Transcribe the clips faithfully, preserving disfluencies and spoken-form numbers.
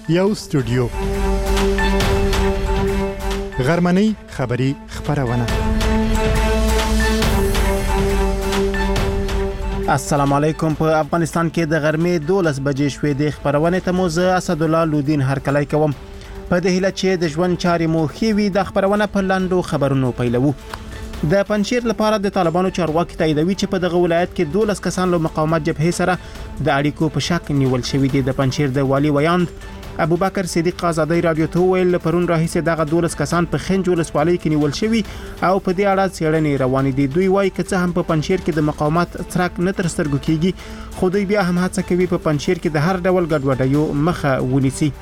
یو استودیو غرمنۍ خبری خبرونه. السلام علیکم. په افغانستان کې د غرمې دولس بجې شوې د خبرونه ته مو زه اسدالله لودین هرکلی کوم. په دې هیله چې د ژوند چارې مو ښې وي د خبرونه په لاندو خبرونو پیلوو. د پنجشیر لپاره د طالبانو چارواکي تاییدوي چې په دغه ولایت کې دولس کسان له مقاومت جبهې سره د اړیکو په شک نیول شوي دي. د پنجشیر د والی ویاند ابوبکر صدیق آزادۍ رادیو ته ویل پرون راهیسې دغه دولس کسان په خنج ولسوالۍ کې نیول شوي او په دې اړه څېړنې روانې دي. دوی وایي که څه هم په پنجشیر کې د مقاومت څرک نه تر سترګو کېږي خو دوی بیا هم هڅه کوي په پنجشیر کې د هر ډول ګډوډیو مخه ونیسي.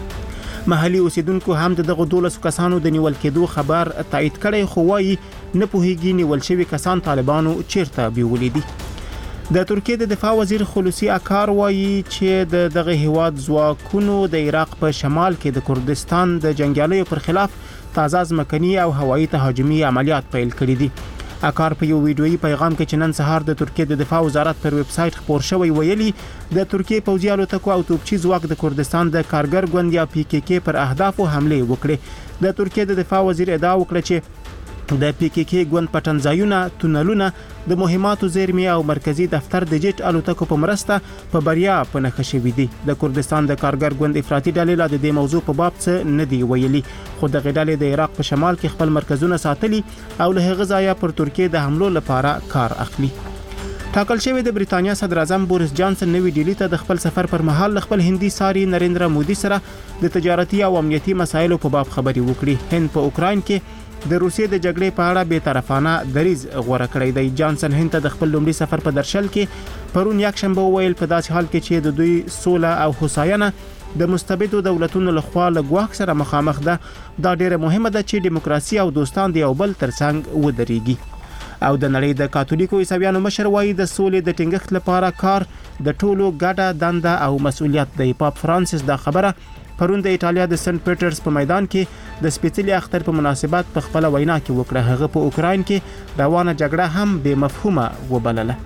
محلي اوسیدونکو هم دغه دولس کسانو د نیول کېدو خبر تایید کړی خو وایي نه پوهیږي نیول شوي کسان طالبانو چیرته بیولې دي. د ترکیې د دفاع وزیر خلوصي اکار وایي چې د دغه هیواد ځواکونو د عراق په شمال کې د کردستان د جنگیالیو پر خلاف تازه ځمکني او هوایي تهاجمي عملیات پیل کړي دي. اکار په یو ویډیويي پیغام کې چې نن سهار د ترکیې د دفاع وزارت پر ویب سټ خبر شوی ویلي د ترکیې پوځي الوتکو او توپچي ځواک د کردستان د کارګر ګوند یا پی کې کې پر اهدافو حمله وکړه. د ترکیې د دفاع وزیر ادعا وکړه چې د پی کې کې ګوند پټنځایونه، تونلونه، د مهماتو زیرمې او مرکزی دفتر د جټ الوتکو په مرسته په بریا په نښه شوي دي. د کردستان د کارګر ګوند افراطي ډلې لا د دې موضوع په باب څه نه دی ویلي خو د غډلې د عراق په شمال کې خپل مرکزونه ساتلي او له هغه ځایه پر ترکیې د حملو لپاره کار اخلي. ټاکل شوی د بریتانیا صدر اعظم بوریس جانسن نوې ډیلی ته د خپل سفر پر مهال خپل هندي ساري نریندرا مودي سره د تجارتي او امنیتي مسایلو په باب خبري وکړي. هند په اوکراین کې د روسیې د جګړې په اړه بې طرفانه دریځ غوړه کړی دی. جانسن هند ته د خپل لومړي سفر په درشل کې پرون یک شنبه ویل په داسې حال کې چې د دوی سوله او هوساینه د مستبدو دولتونو لخوا له ګواښ سره مخامخ ده. دا ډیره مهمه ده چې دیموکراسي او دوستان د یو بل ترڅنګ ودرېږي. او د نړۍ د کاتولیکو عیسویانو مشر وایي د سولې د ټینګښت لپاره کار د ټولو ګډه دنده او مسؤلیت دی. پاپ فرانسیس دا خبره پرون د ایټالیا د سنت پیټرز په میدان کې د سپیڅلي اختر په مناسبت په خپل وینا کې وکړه. هغه په اوکراین کې روانه جګړه هم بې مفهومه وبلله.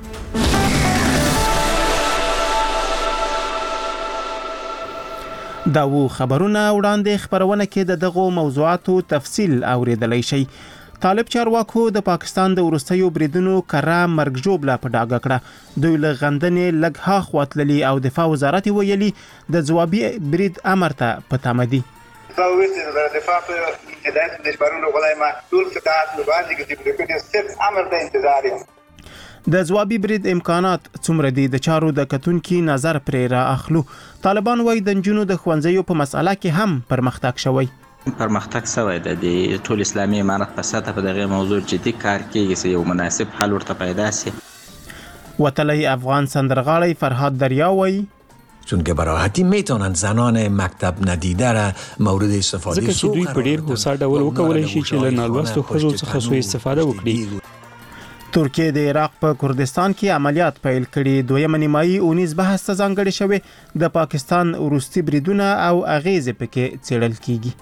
دا و خبرونه وړاندې خبرونه کې د دغو موضوعاتو تفصیل اوریدلای شي. طالب چارواکو د پاکستان د ورستیو بریدونو کړه مرګ جوړه په ډاګه کړه. دوی له غندنې لږ ها خواتللی او دفاع وزارت ویلي د ځوابي برید امر ته پتامدي. فوت د دفاع په هدایت د شبرونو غلای ما ټول فتحات باندې کې د دې ستپ امر ته انتظار یم. د ځوابي برید امکانات څومره دي د چارو د کتونکو نظر پرې را اخلو. طالبان وایي د جنونو د خوانځیو په مسأله کې هم پرمختګ شوی. پرمختګ شوی د ټول اسلامي امارت په سطح په دغه موضوع جدي کار کوي چې یو مناسب حل ورته پیدا شي. وتلی افغان سندرغاړی فرهاد دریا وایي چون که براحتی میتونن زنان مکتب ندیده را مورد استفاده ځکه چې دوی په ډیر هوسا ډول وکولای شي چې له نالوستو ښځو څخه سوء استفاده وکړي. ترکیه د عراق په کردستان کې عملیات پیل کړي. دویمه نیمایي اونیز بحث ته ځانګړی شوی د پاکستان وروستي بریدونه او اغیزې پکې څېړل کیږي.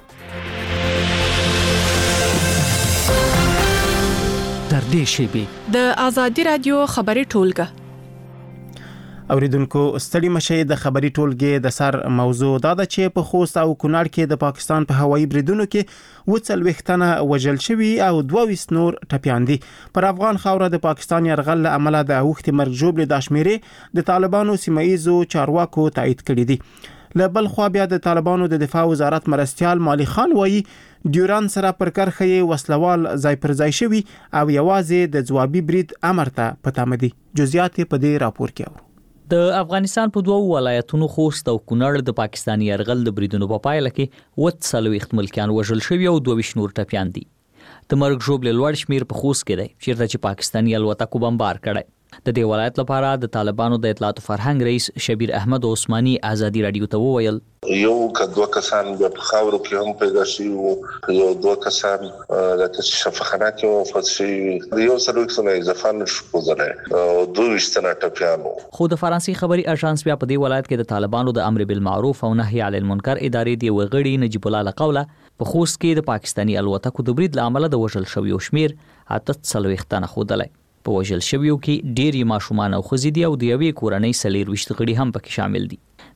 تر دې شیبې د آزادي رادیو خبري ټولګه اوریدونکو ستړي مشه د خبري ټولګې د سر موضوع دا ده چې په خوست او کونړ کې د پاکستان په هوایي بریدونو کې وڅلوختنه وژل شوي او دوه ویشت نور ټپیان دي. پر افغان خاوره د پاکستان يرغل له امله د اوښتي مرګ جوړې د شمیرې د طالبانو سیمایزو چارواکو تایید کړي دي. له بل خوا بیا د طالبانو د دفاع وزارت مرستيال مالی خان وایي ډیوران سره پر کرخه وسلوال ځای پر ځای شوی او یوازې د ځوابي برید امر ته پتامدي. جزئیات په دې راپور کې اورو. د افغانستان په دوه ولایتونو خوست او کونړ د پاکستاني يرغل د بریدونو په پایله کې وڅلويخت ملکیان وژل شوي او دوه ویشت نور ټپیان دي. د مرګ ژوبل لوړ شمیر په خوست کې دی چیرته چې پاکستاني الوتکو بمبار کړي. د دې ولایت لپاره د طالبانو د اطلاعات فرهنګ رئیس شبیر احمد عثماني آزادي رادیو ته وویل یو کدو کسان په خاورو کې هم پیدا شي او یو دوه کسان د شفاخانه کې وفات شي. یو سره څنګه اضافه نشو کوله او دوه وشتنه ټپیانو. خو د فرانسې خبري اژانس بیا په دې ولایت کې د طالبانو د امر بالمعروف او نهي عن المنکر ادارې دی وغړي نجیب الله لقوله په خوست کې د پاکستاني الوتکو د برید لامل د وژل شویو شمیر اته څلويختنه خودلای. په وژل شویو کې ډېری ماشومان او ښځې دي او د یوې کورنۍ څلور ویشت غړي هم پکې شامل دي.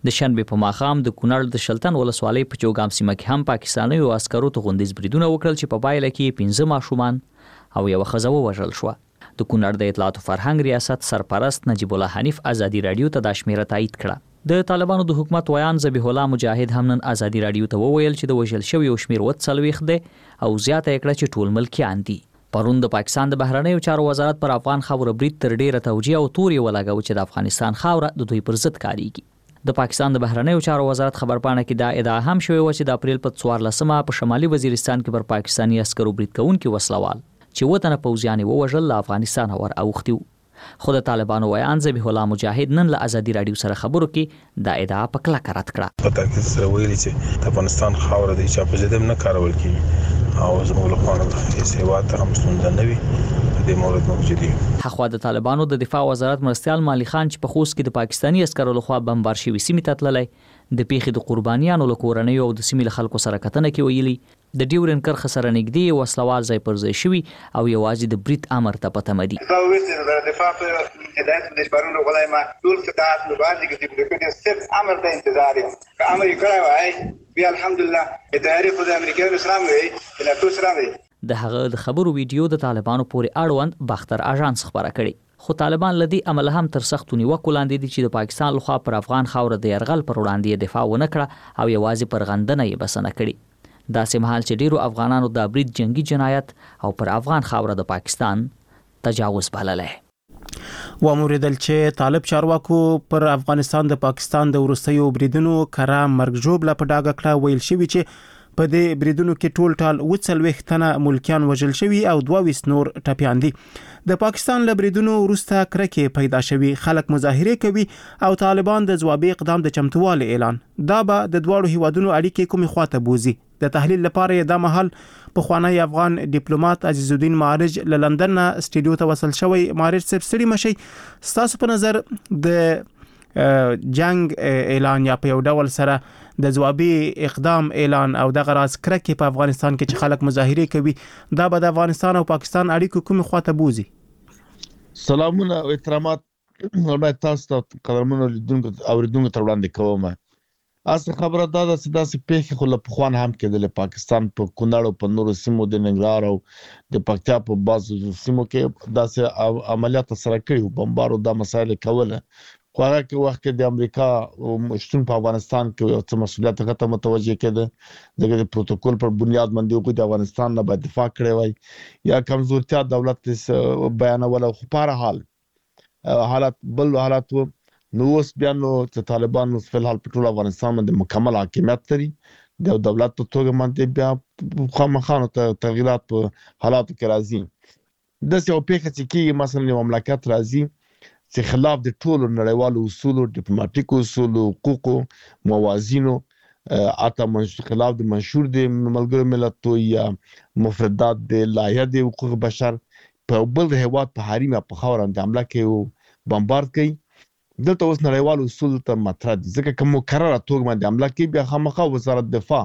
د شنبه په ماښام د کونړ د شلتن ولسوالۍ په چوغام سیمه کې هم پاکستاني او عسکرو ته غوندیز بریدونه وکړل چې په پایله کې پنځه ماشومان او یو ښځه ووژل شوه. د کونړ د اطلاعات او فرهنګ ریاست سرپرست نجیب الله حنیف ازادي رادیو ته دا شمیره تایید کړه. د طالبانو د حکومت ویان ذبیح الله مجاهد هم نن ازادي رادیو ته وویل چې د وژل شوی او شمیر اووه څلوېښت دی او زیاته یې کړه چې ټول ملکیان دي. پرون د پاکستان د بهرنیو چارو وزارت پر افغان خاوره برید تر ډیره توجیه او توري ولګاو چې د افغانستان خاوره د دوی پر ضد کاریږي. د پاکستان د بهرنیو چارو وزارت خبرپاڼه کې دا ادعا هم شوې و چې د اپریل په څوارلسمه په شمالي وزیرستان کې پر پاکستاني عسکرو برید کوونکي وسلوال چې وطن پوځیان ووژل له افغانستان ور اوختي. خو د طالبانو ویان ذبیح الله مجاهد نن له ازادي رادیو سره خبرو کې دا ادعا په کلکه رد کړه. په تاکید سره ویلي چې د افغانستان خاوره د چا په ضد نه کارول کیږي او زموږ لپاره د هیڅ ته هم ستونزه نه وي په دې مورد موجودي. هغه د طالبانو د دفاع وزارت مرستیال مالی خان چې په خوست کې د پاکستاني عسکرو لخوا بمبار شوی سیمې ته تللی د پیښې د قربانیانو له کورنۍ او د سیمې له خلکو سره کتنه کې ویلي د ډیورن کرخه سره نږدې وسلوال ځای پر ځای شوي او یوازې د برید امر ته په تمه دي. دفاع په هدایت د شپارونو غلای ما ټول قطاعات له باندې کې د دې صرف امر ته انتظار یم. که امر یې کړی وای بیا الحمدلله ادارې خو د امریکایانو سلام وي د ناتو سلام وي. د هغه د خبرو ویډیو د طالبانو پورې اړوند باختر اژانس خبره کړي. خو طالبان لدی عمل هم تر سختو نیوکو لاندې دي چې د پاکستان لخوا پر افغان خاوره د يرغل پر وړاندې دفاع ونه کړه او یوازې پر غندنه یې بسنه کړي. داسې مهال چې ډیرو افغانانو د برید جنگي جنایت او پر افغان خاوره د پاکستان تجاوز بللی. واموریدل چې طالب چارواکو پر افغانستان د پاکستان د ورستیو بریدونو کرا مرګ ژوبله په ډاګه کړه. ویل شوی چې په دې بریدونو کې ټول ټال اووه څلوېښت تنه ملکیان وژل شوي او دوه ویشت نور ټپیان دي. د پاکستان له بریدونو وروسته کرکې پیدا شوي، خلک مظاهرې کوي او طالبان د ځوابي اقدام د چمتووالي اعلان. دا به د دواړو هیوادونو اړیکې کومې خواته بوزي؟ د تحلیل لپاره یې دا مهال پخوانی افغان ډیپلوماټ عزیز الدین معرج له لندن نه سټډیو ته وصل شوی. معرج صاحب ستړي مشي، ستاسو په نظر د جنگ اعلان یا په یو ډول سره د ځوابي اقدام اعلان او د غراز کرکې په افغانستان کې چې خلک مظاهرې کوي دا به د افغانستان او پاکستان اړیکو کومې خواته بوزي؟ سلامونه او احترامات ورته تاسو ته قدرمنو لیدونکو او اوریدونکو ته وړاندې کوم. اصل خبره دا ده چې داسې پیښې خو له پخوان هم کېدل. پاکستان په کونړ او په نورو سیمو د ننګرهار او د پکتیا په بعضو سیمو کې داسې عملیات سره کړي، بمبار او دا مسایل کوله. خو هغه کې وخت کې د امریکا شتون په افغانستان کې یو څه مسؤلیت غته متوجه کېده، ځکه د پروتوکول پر بنیاد باندې وګړي د افغانستان نه باید دفاع کړی وای یا کمزورتیا دولت بیانول. خو په هر حال حالات بل حالات نو اوس بیا نو چې طالبان اوس په حال په ټول افغانستان باندې مکمل حاکمیت لري د دولت په توګه باندې بیا خامخانو ته تغیرات په حالاتو کې راځي. د څه او پیښه چې کیږي مثلا یو مملکت راځي چې خلاف د ټولو نړیوالو اصولو، ډیپلوماټیکو اصولو، حقوقو، موازینو اته منشور خلاف د منشور د ملګرو ملتونو یا مفردات د لایحه د حقوق بشر په بل هیواد په حریم په خاور باندې حمله کوي او بمبارد کوي. دلته اوس نړیوالو اصول ته مطرح دي، ځکه کوم مکرره توګه باندې حمله کوي بیا خامخا وزارت دفاع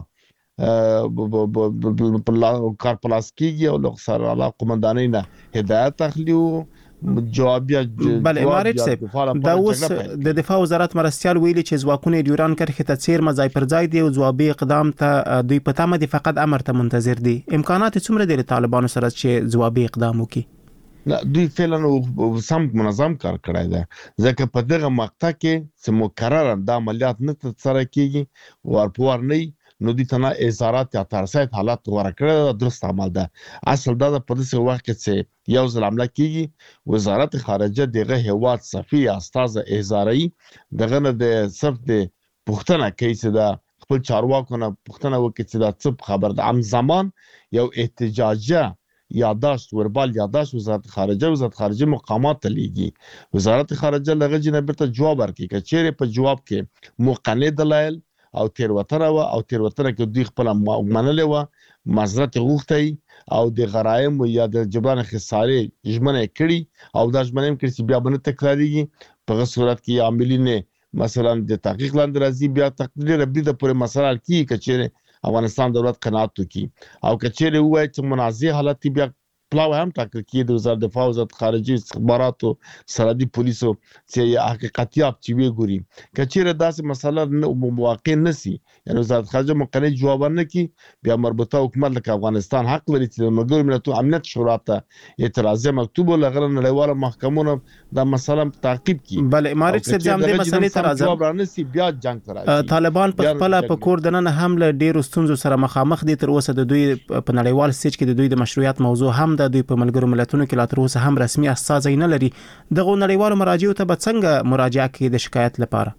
په کار پلاس کیږي او له سره علاقه قومندانۍ نه هدایت اخلي او جوابیا. بله معرج صاحب دا اوس د دفاع وزارت مرستیال ویلي چې ځواکونه ډیوران کرښې ته څیرمه ځای پر ځای دی او ځوابي اقدام ته دوی په تمه دي، فقط امر ته منتظر دي. امکانات څومره دي له طالبانو سره چې ځوابي اقدام وکړي؟ نه دوی فعلا سم منظم کار کړی دی، ځکه په دغه مقطع کې چې مکرره د عملیات نه ترسره کیږي ورپور نه نو دوی ته نه اظهارات یا ترسایت حالات غوره کړی درست عمل ده. اصل دا په داسې وخت کې چې یو ځل حمله کیږي وزارت خارجه دغه هیواد صفي استازه اظهاروي دغه نه د صرف د پښتنه کوي چې دا خپل چارواکو نه پښتنه وکړي چې دا څه خبر ده. ام زمان یو احتجاجه یاداشت وربال یاداشت وزارت خارجه وزارت خارجه مقامات لیږي، وزارت خارجه لغه جنه بیرته جواب ورکړي که چیرې په جواب کې مقنع دلایل او تیروتنه و او تیروتنه کې دوی خپل منلې و معذرت غوښتي او د غرایم یا د جبران خسارې ژمنه کړي او دا ژمنه کړي چې بیا باندې تکراریږي. په هغه صورت کې عاملین مثلا د تحقیق لاندې راځي بیا تقدیر ربي د پورې مسله کې کچېره افغانستان دولت قناعت وکړي او کچېره وایي چې منازع حالت بیا پلاو هم ټاکل کیږي د وزارت دفاع، وزارت خارجه، استخباراتو، سرحدي پولیسو چې حقیقتياب چې وی ګوري. کچېره داسې مسله واقع نسی، یعنی وزارت خارجه مقنن جواب نه کی، بیا مربوطه حکومت لکه افغانستان حق لري چې د ملګرو ملتونو امنیت شورا ته اعتراضي مکتوب ولغره نړیواله محکمونه دا مسله تعقیب کی. بل امارات سے جام دې مسلې تر ازم جواب رانسی بیا جنگ تر طالبان په خپل په کور دننه هم له ډیرو ستونزو سره مخامخ دي. تر اوسه د دوی په نړیوال سټیج کې د دوی د مشروعیت موضوع هم د دوی په ملګرو ملتونو کې لا تر اوسه هم رسمي استازی نه لري. دغه نړیوالو مراجعو ته به څنګه مراجعه کوي د شکایت لپاره؟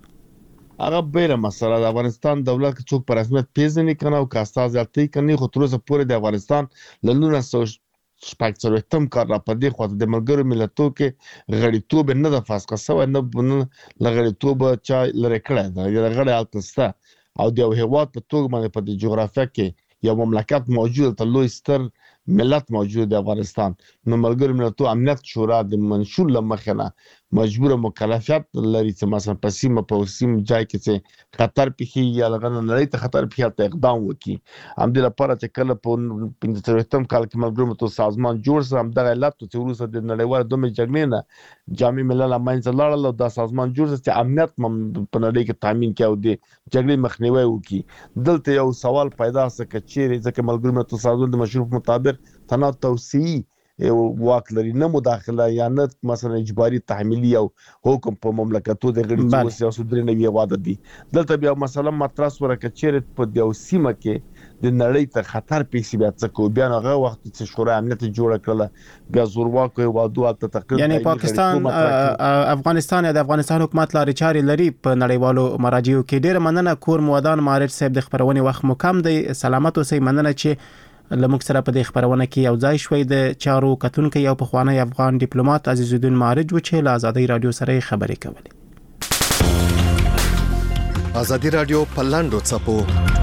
هغه بیره مسله د افغانستان دولت کې څوک په رسمیت پیژني کنه او کاستاز یالتي کني، خو تر اوسه پورې د افغانستان له نولس سوه شپږ څلوېښتم کال را پدې خو د ملګرو ملتونو کې غړیتوب نه د فاسقه سو نه له غړیتوب چا لری کړه دا غړی التستا او د یو هیواد په توګه باندې په د جغرافیه کې یو مملکت موجود ته لوی ستر ملت موجود د افغانستان. نو ملګرو ملتونو امنیت شورا د منشور لمخنه مجبور مکلفیت لري چې مثلا په سیمه په سیمه ځای کې چې خطر پیخي یا لغنه نړۍ ته خطر پیخي ته اقدام وکړي. هم د لپاره چې کله په پنځه څلوېښتم کال کې ملګرو ملتونو سازمان جوړ سره هم دغه علت چې وروسته د نړیوال دومره جګړې نه جامع ملل منځ لاړل او دا سازمان جوړ چې امنیت په نړۍ کې تامین کړي او د جګړې مخنیوي وکړي. دلته یو سوال پیدا سکه چې ځکه ملګرو ملتونو سازمان د مشروع مطابق تنها توسيعي واک لري، نه مداخله یا نه مثلا اجباري تحمیلي او حکم په مملکتو د غړي سیاسي درې نوي واده دي. دلته بیا مثلا مطرح ورکه چیرې په یو سیمه کې د نړۍ ته خطر پیښ بیا څه کو بیا هغه وخت چې شورا امنیت جوړ کړل بیا زورواکو وادو ته تقریر یعنی پاکستان افغانستان د افغانستان حکومت لاري چاري لري په نړیوالو مراجعو کې. ډېر مننه کور مودان مارج صاحب د خبرونې وخت مو کم دی. سلامت اوسئ. مننه چې لمک سره په دې خبرونه کې یو ځای شوي. د چارو کتونکو یو پخوانی افغان ډیپلوماټ عزیز الدین مارج و چې له آزادۍ رادیو سره خبرې کولې. آزادۍ رادیو په لاندو چپو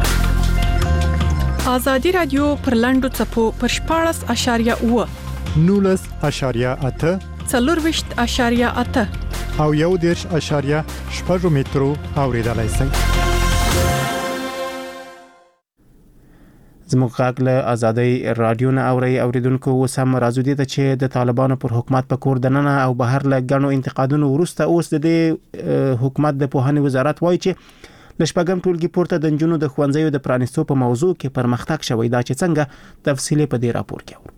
آزادۍ رادیو پر لاندو چپو پر شپاړس اشاریه اوه نولس اشاریه اته څلورویشت اشاریه اته او یو دېرش اشاریه شپږ مترو اوریدلای شئ. زموږ غږ له آزادۍ رادیو نه اوري اوریدونکو. اوس هم راځو دي چې د طالبانو پر حکومت په کور دننه او بهر له غنو انتقادونو وروسته اوس د دې حکومت د پوهنې وزارت وایي چې د شپږم ټولګي پورته د نجونو د ښوونځیو د پرانیستو په موضوع کې پرمختګ شوی. دا چې څنګه تفصیلی په دې راپور کې اورو.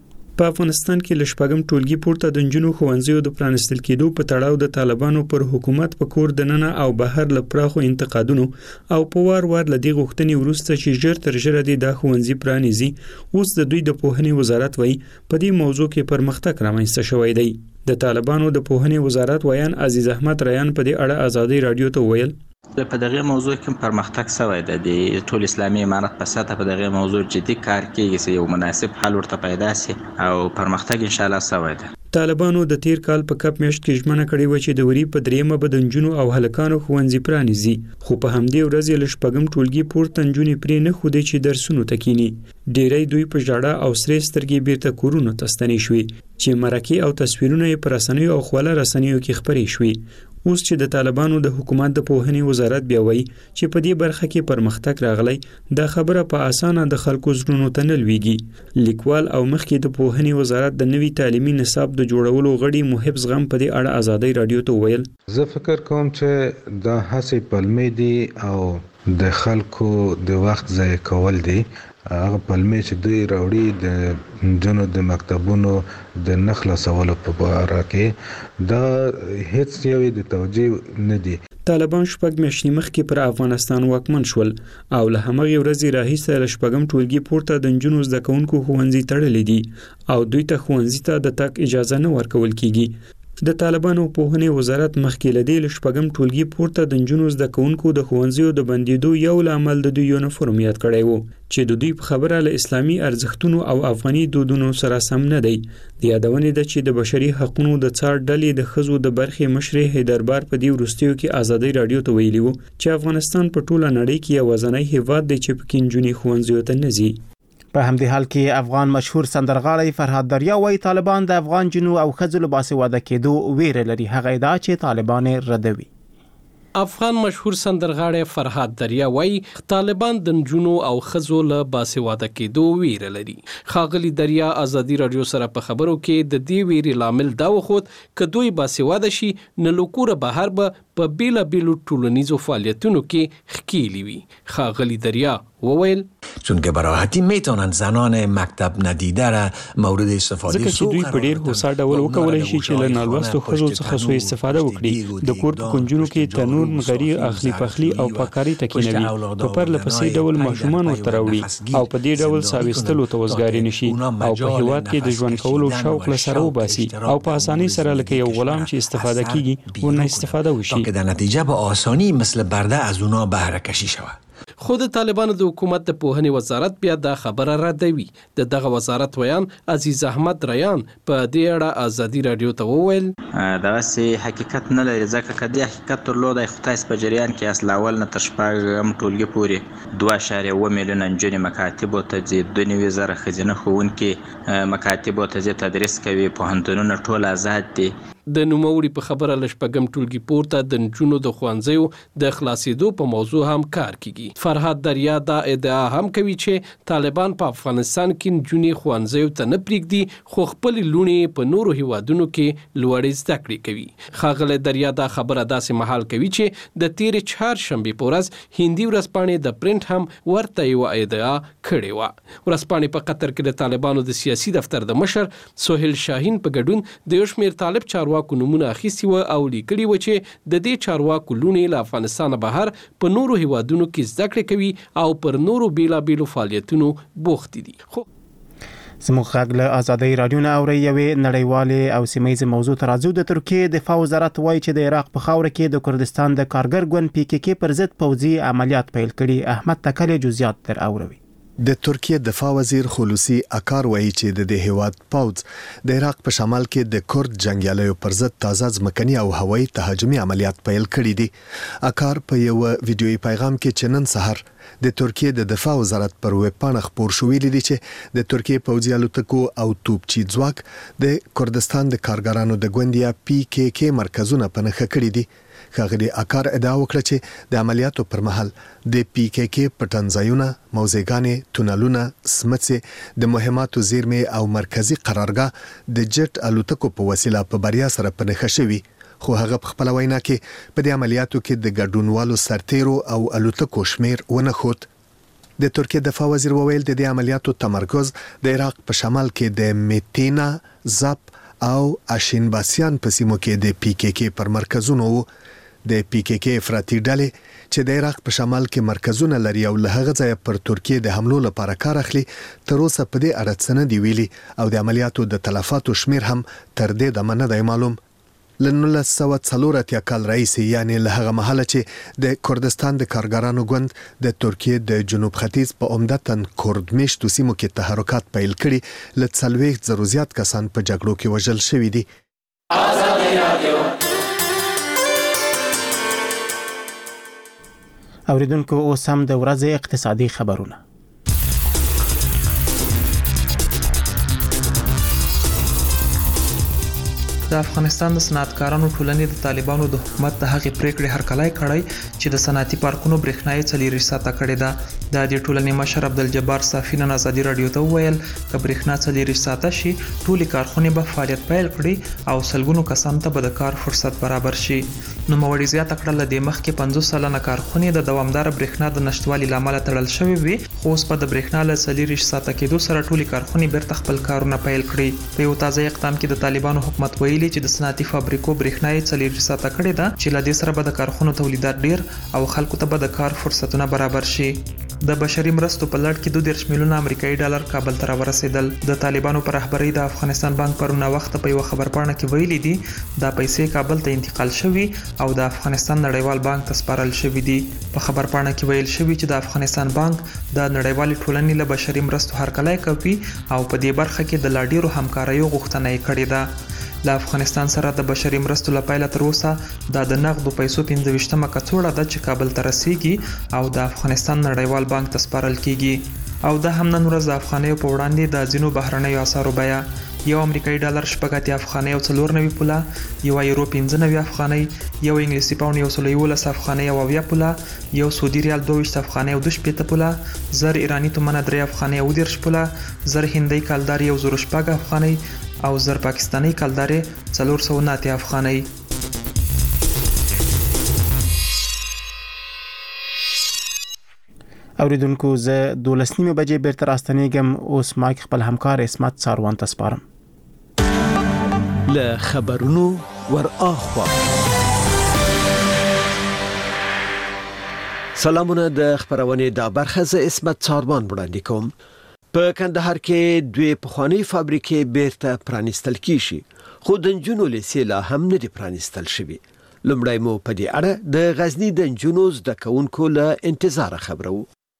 په افغانستان کې ل شپږم ټولګي پورته د نجونو ښوونځیو د پرانستل کېدو په تړاو د طالبانو پر حکومت په کور دننه او بهر له پراخو انتقادونو او په وار وار له دې غوښتنې وروسته چې ژر تر ژره د ښوونځي پرانیزي، اوس د دوی د پوهنې وزارت وایي په دې موضوع کې پرمختګ رامنځته شوی دی. د طالبانو د پوهنې وزارت ویان عزیز احمد ریان په دې اړه آزادۍ رادیو ته ویل په دغه موضوع کې پرمختګ شوی دی. د ټول اسلامي امارت په سطح په دغه موضوع جدي کار کیږي چې یو مناسب حل ورته پیدا شي او پرمختګ ان شاء الله شوی دی. طالبانو د تیر کال په کپ میاشت کې ژمنه کړې و چې د وری په دریمه به د نجونو او هلکانو ښوونځي پرانیزي، خو په همدې ورځ یې ل شپږم ټولګي پورته نجونې پرې نه خودي چې درسونو ته کینی. ډېری دوی په ژړا او سرې سترګې بیرته کورونو ته ستنې شوې چې مرکې او تصویرونه یې پر رسنیو او خواله رسنیو کې خبرې شوې. اوس چې د طالبانو د حکومت د پوهنې وزارت بیا وایي چې په دې برخه کې پرمختګ راغلی، دا خبره په اسانه د خلکو زړونو ته نه لویږي. لیکوال او مخکې د پوهنې وزارت د نوي تعلیمي نصاب د جوړولو غړي محب زغم په دې اړه آزادۍ رادیو ته ویل زه فکر کوم چې دا هڅې پلمې دي او د خلکو د وخت ضایع کول دي. هغه پلمې چې دوی راوړي د جنو د مکتبونو د نخلاصولو په اړه کې دا هیڅ یو د توجیه نه دي. طالبان شپږ میاشتې مخکې پر افغانستان واکمن شول او له همغې ورځې راهیسې له شپږم ټولګي پورته د نجونو زده کوونکو ښوونځي تړلي دي او دوی ته ښوونځي ته د تګ اجازه نه ورکول کیږي. د طالبانو پوهنې وزارت مخکې له دې ل شپږم ټولګي پورته د نجونو زده کوونکو د ښوونځیو د بندیدو یو لامل د دوی یونیفورم یاد کړی و چې د دوی په خبره له اسلامي ارزښتونو او افغاني دودونو سره سم نه دی. د یادونې ده چې د بشري حقوقو د څار ډلې د ښځو د برخې مشرې حیدربار په دې وروستیو کې آزادۍ رادیو ته ویلي و چې افغانستان په ټوله نړۍ کې یوازینی هیواد دی چې پکې نجونې ښوونځیو ته نه ځي. په همدې حال کې افغان مشهور سندرغاړی فرهاد دریا وايي طالبان د افغان جنو او ښځو له باسواده کېدو ویره لري. هغه ادعا چې طالبان ردوي. افغان مشهور سندرغاړی فرهاد دریا وایي طالبان د نجونو او ښځو له باسواده کېدو ویره لري. ښاغلي دریا ازادي راډیو سره په خبرو کې د دې ویرې لامل دا وښود که دوی باسواده شي نو له کوره بهر به په بېلابېلو ټولنیزو فعالیتونو کې ښکیلي وي. ښاغلي دریا وویل چون که براحتی میتونن زنان مکتب ندیده را مورد استفاده ځکه چې دوی په ډیر هوسا ډول وکولای شي چې له نالوستو ښځو څخه سوء استفاده وکړي، د کور په کنجونو کې تنور غری اخلي پخلي او پاکاري تکینوي، په پرله پسې ډول ماشومان ورته راوړي او په دې ډول ساويستلو ته وزګاری نشي او په هیواد کې د ژوند کولو شوق له سره وباسي او په اسانۍ سره لکه یو غلام چې استفاده کیږي ونه استفاده وشي که در نتیجه به آسانی مثل برده از اونا بهره کشی شود. خود طالبانو د حکومت د پوهنې وزارت بیا دا خبره ردوي. د دغه وزارت ویان عزیز احمد ریان په دې اړه ازادي راډیو ته وویل دا سي حقیقت نه لري، ځکه که د حقیقت درلود خدای په جریان کې اصل اول نه تر شپږم ټولګي پورې دوه اعشاریه اوه میلیونه نجونې مکاتبو ته ځي، دوه نوي زره ښځینه ښوونکي مکاتبو ته ځي تدریس کوي، پوهنتونونه ټول آزاد دي. د نوموړي په خبره له شپږم ټولګي پورته د نجونو د ښوونځیو د خلاصېدو په موضوع هم کار کیږي. فرهاد دریا دا ادعا هم کوي چې طالبان په افغانستان کې نجونې ښوونځیو ته نه پرېږدي خو خپلې لوڼې په نورو هیوادونو کې لوړې زده کړې کوي. ښاغلی دریا دا خبره داسې مهال کوي چې د تېرې چهارشنبې په ورځ هندي ورځپاڼې د پرنټ هم ورته یوه ادعا کړې وه. ورځپاڼې په قطر کې د طالبانو د سیاسي دفتر د مشر سهیل شاهین په ګډون د یو شمېر طالب چارواکو نومونه اخیستي وه او لیکلي وه چې د دې چارواکو لوڼې له افغانستانه بهر په نورو هیوادونو کې زده کړې کوي او پر نورو بیلابیلو فعالیتونو بوختې دي. خو زموږ غږ له ازادۍ راډیو نه اورئ. یوې نړیوالې او سیمه موضوع ته راځو. د ترکیې دفاع وزارت وایي چې د عراق په خاوره کې د کردستان د کارګر ګوند پی کې کې پر ضد پوځي عملیات پیل کړي. احمد تکلی جزئیات تر اوروي. د ترکیې دفاع وزیر خلوصي اکار وایي چې د دې هیواد پوځ د عراق په شمال کې د کرد جنگیالیو پر ضد تازه ځمکني او هوایي تهاجمي عملیات پیل کړي دي. اکار په یو ویډیويي پیغام کې چې نن سحر د ترکیې د دفاع وزارت پر ویب پاڼه خپور شوې دي چې د ترکیې پوځي الوتکو او توپچي ځواک د کردستان د کارګرانو د ګوندیا پی کې کې مرکزونه په نښه کړي دي. ښاغلي اکار ادعا وکړه چې د عملیاتو پر مهال د پی کې کې پټنځایونه، موزیګانې، تونلونه، سمڅې، د مهماتو زیرمې او مرکزی قرارګاه د جټ الوتکو په وسیله په بریا سره په نښه شوي. خو هغه په خپل وینا کې په دې عملیاتو کې د ګډونوالو سرتیرو او الوتکو شمیر ونه ښود. د ترکیې دفاع وزیر وویل د دې عملیاتو تمرکز د عراق په شمال کې د میتینا، زاپ او اشینباسیان په سیمو کې د پی کې کې پر مرکزونو وو. د پی کې کې افراطي ډلې چې د عراق په شمال کې مرکزونه لري او له هغه ځایه پر ترکیې د حملو لپاره کار اخلي، تر اوسه په دې اړه څه نه دي ویلي او د عملیاتو د تلفاتو شمیر هم تر دې دمه نه دی معلوم. له نولس سوه څلور اتیا کال راهیسې یعنې له هغه مهاله چې د کردستان د کارګرانو ګوند د ترکیې د جنوب ختیځ په عمدتاً کرد میشتو سیمو کې تحرکات پیل کړي، له څلوېښت زرو زیات کسان په جګړو کې وژل شوي دي. اوریدونکو اوس هم د ورځې اقتصادي خبرونه. د افغانستان د صنعتکارانو ټولنې د طالبانو د حکومت د هغې پریکړې هرکلی کړی چې د صنعتي پارکونو برېښنا یې څلېرویشت ساعته کړې ده. د دې ټولنې مشر عبدالجبار صافي نن ازادي راډیو ته وویل که برېښنا څلېرویشت ساعته شي ټولې کارخونې به فعالیت پیل کړي او سلګونو کسانو ته به د کار فرصت برابر شي. نوموړي زیاته کړه له دې مخکې پنځوس سلنه کارخونې د دوامداره برېښنا د نشتوالي له امله تړل شوې وي، خو اوس به د برېښنا له څلېرویشت ساعته کېدو سره ټولې کارخونې بیرته خپل کارونه پیل کړي. په یو تازه اقدام کې د طالبانو حکومت ویلي چې د صنعتي فابریکو برېښنا یې څلېرویشت ساعته کړې ده چې له دې سره به د کارخونو تولیدات ډیر او خلکو ته به د کار فرصتونه برابر شي. د بشري مرستو په لړ کې دوه دېرش میلیونه امریکایي ډالر کابل ته راورسېدل. د طالبانو پر رهبرۍ د افغانستان بانک پرون وخت په یو خبرپاڼه کې ویلي دي دا پیسې کابل ته انتقال شوي او د افغانستان نړیوال بانک ته سپارل شوي دي. په خبرپاڼه کې ویل شوي چې د افغانستان بانک د نړیوالې ټولنې له بشري مرستو هرکلی کوي او په دې برخه کې د لا ډیرو همکاریو غوښتنه یې کړې ده. له افغانستان سره د بشري مرستو له پیله تر اوسه دا د نغدو پیسو پنځه ویشتمه کڅوړه ده چې کابل ته رسیږي او د افغانستان نړیوال بانک ته سپارل کیږي. او دا هم نن ورځ د افغانیو په وړاندې د ځینو بهرنیو اسعارو بیه یو امریکایي ډالر شپږ اتیا افغانۍ او څلور نوي پوله، یو یورو پنځه نوي افغانۍ، یو انګلیسي پاونډ یو سل یولس افغانۍ او اویا پوله، یو سعودي ریال دوه ویشت افغانۍ او دوه شپېته پوله، زر ایراني تومنه درې افغانۍ او دېرش پوله، زر هندۍ کالدار یو زر شپږ افغانۍ او زر پاکستاني کالدارې څلور سوه نه اتیا افغانۍ. اوریدونکو زه دولس نیمه بجې بیرته راستنیږم. اوس مایک خپل همکار اسمت ساروان ته سپارم. له خبرونو ور اخوا سلامونه د خبرونه د برخه ز اسمت ساروان وړاندې کوم. په کندهار کې دوی پخوانی فابریکې بیرته پرانستل کیږي، خو د نجونو لیسې لا هم نه دي پرانستل شوي. لومړی مو په دې اړه د غزنی د نجونو زده کوونکو له انتظار خبرو.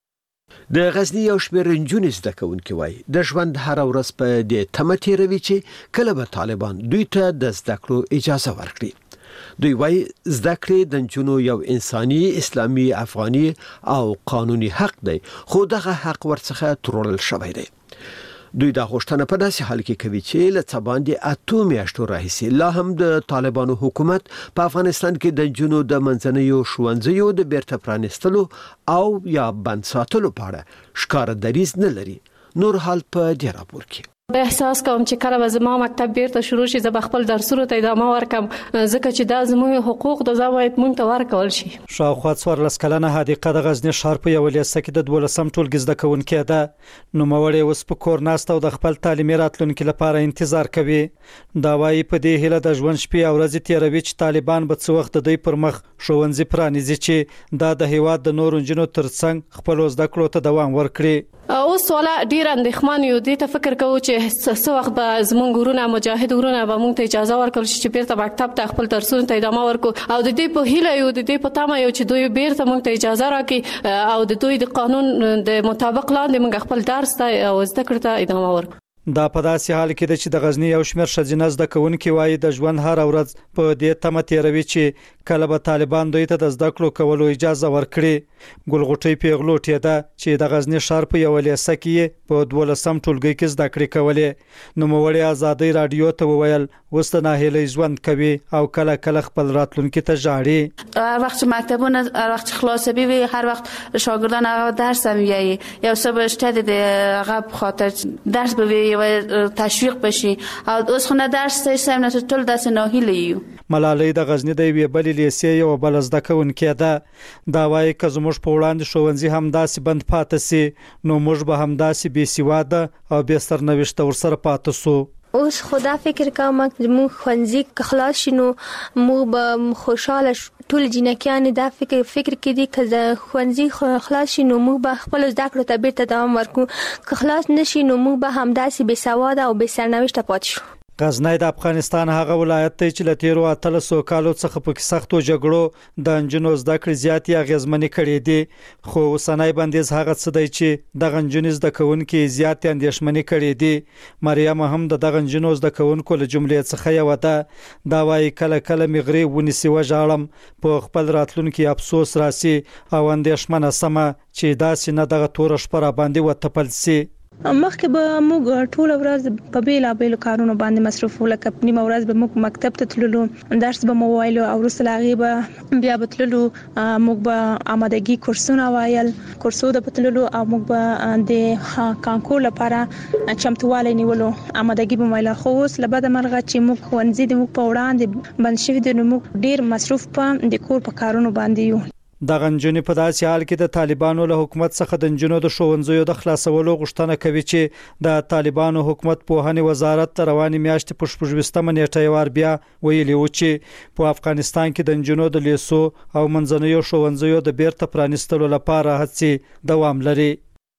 د غزنی یو شمېر نجونې زده کوونکي وایي د ژوند هر ورځ په دې تمه تیروي چې کله به طالبان دوی ته د زده کړو اجازه ورکړي. دوی وایي زده کړې د نجونو یو انساني، اسلامي، افغاني او قانوني حق دی، خو دغه حق ورڅخه ترورل شوی دی. دوی دا غوښتنه په داسې حال کې کوي چې له څه باندې اته میاشتو راهیسې لا هم د طالبانو حکومت په افغانستان کې د نجونو د منځنیو ښوونځیو د بیرته پرانستلو او یا بند ساتلو په اړه ښکاره دریځ نه لري. نور حال په دې راپور کې. احساس کوم چې کله به زما مکتب بیرته شروع شي زه به خپل درسونو ته ادامه ورکم، ځکه چې دا زموږ حقوق د زاویت مونږ ته ورکول شي. شاوخوا څوارلس کلنه حدیقه د غزنی ښار په یو لیسه کې د دولسم ټولګي زده کوونکې ده. نوموړې اوس په کور ناست او د خپل تعلیمي راتلونکي لپاره انتظار کوي. دا وايي په دې هیله د ژوند شپې او ورځې تیروي چې طالبان به څه وخت د دوی پر مخ ښوونځي پرانیزي چې دا د هیواد د نورو نجونو ترڅنګ خپل زده کړو ته دوام ورکړي. اوس ولا ډیر اندېښمان یو، دې ته فکر کوو چې څه وخت به زمونږ ورونه مجاهد ورونه به موږ ته اجازه ورکړي چې بیرته مکتب ته خپل درسونو ته ادامه ورکړو، او د دې په هیله یو، د دې په تمه یو چې دوی بیرته موږ ته اجازه راکړي او د دوی د قانون د مطابق لاندې موږ خپل درس ته او زده کړې ته ادامه ورکړو. دا په داسې حال کې چې د غزنی یو شمېر ښځینه زده کوونکي وایي د ژوند هر ورځ په دې تمه تیروي چې کله به طالبان دوی ته د زده کړو کولو اجازه ورکړي. ګلغوټۍ پیغلوټې ده چې د غزنی ښار په یو لیسه کې په دولسم ټولګي کې زده کړې کولې. نوموړې ازادۍ رادیو ته وویل اوس د ناهیلۍ ژوند کوي او کله کله خپل راتلونکي ته ژاړي. هر وخت مکتبونه هر وخت خلاصوي وي، هر وخت شاګردان هغه درس هم وایي، یو څه به شته د هغه خاطر درس به و تشویق بشي، او اوس خو نه درس ته سم نه ټول داسې ناهیله یو. ملالۍ د غزنی د یوې بلې لیسې یو بل زده کوونکې ده. دا وايي که زموږ په وړاندې ښوونځي هم داسې بند پاتې سي نو موږ به هم داسې بې سواده او بې سرنوشته ورسره پاتې سو. اوس خدا فکر کوم چې موږ ښوونځي که خلاص شي نو موږ به خوشاله ټول جنکیان دا فکر فکر کې دي چې ښوونځي خلاص شي نو موږ به خپل زده کړو ته بیرته دوام ورکړو، که خلاص نشي نو موږ به هم داسې بې سواده او بې سرنوشته پاتې شو. غزنی د افغانستان هغه ولایت دی چې له تیرو اتلسو کالو څخه په سختو جګړو د نجونو زده کړې زیاتې اغېزمنې کړې دي، خو اوسنی بندیز هغه څه دی چې دغه نجونې زده کوونکي زیاتې اندېښمنې کړې دي. مریم هم د دغه نجونو زده کوونکو له جملې څخه یوه ده. دا وایي کله کله مې غرې ونیسي وژاړم، په خپل راتلونکي افسوس راسي او اندېښمنه سمه چې داسې نه دغه توره شپه را باندې وتپل سي. مخکې به موږ ټول ورځ په بیلا بیل کارونو باندې مصروف وو، لکه نیمه ورځ به موږ مکتب ته تللو، درس به مو وایلو او وروسته له هغې به بیا به تللو، موږ به آمادګي کورسونه وایل، کورسو ته به تللو او موږ به د کانکور لپاره چمتووالی نیولو، آمادګي به مو وایله. خو اوس له بده مرغه چې موږ ښوونځي د موږ په وړاندې بند شوي دي نو موږ ډېر مصروف په د کور په کارونو باندې یو. دغه نجونې په داسې حال کې د طالبانو له حکومت څخه د نجونو د ښوونځیو د خلاصولو غوښتنه کوي چې د طالبانو حکومت پوهنې وزارت ته روانې میاشتې په شپږویشتمه نیټه یې وار بیا ویلي و چې په افغانستان کې د نجونو د لیسو او منځنیو ښوونځیو د بیرته پرانیستلو لپاره هڅې دوام لري.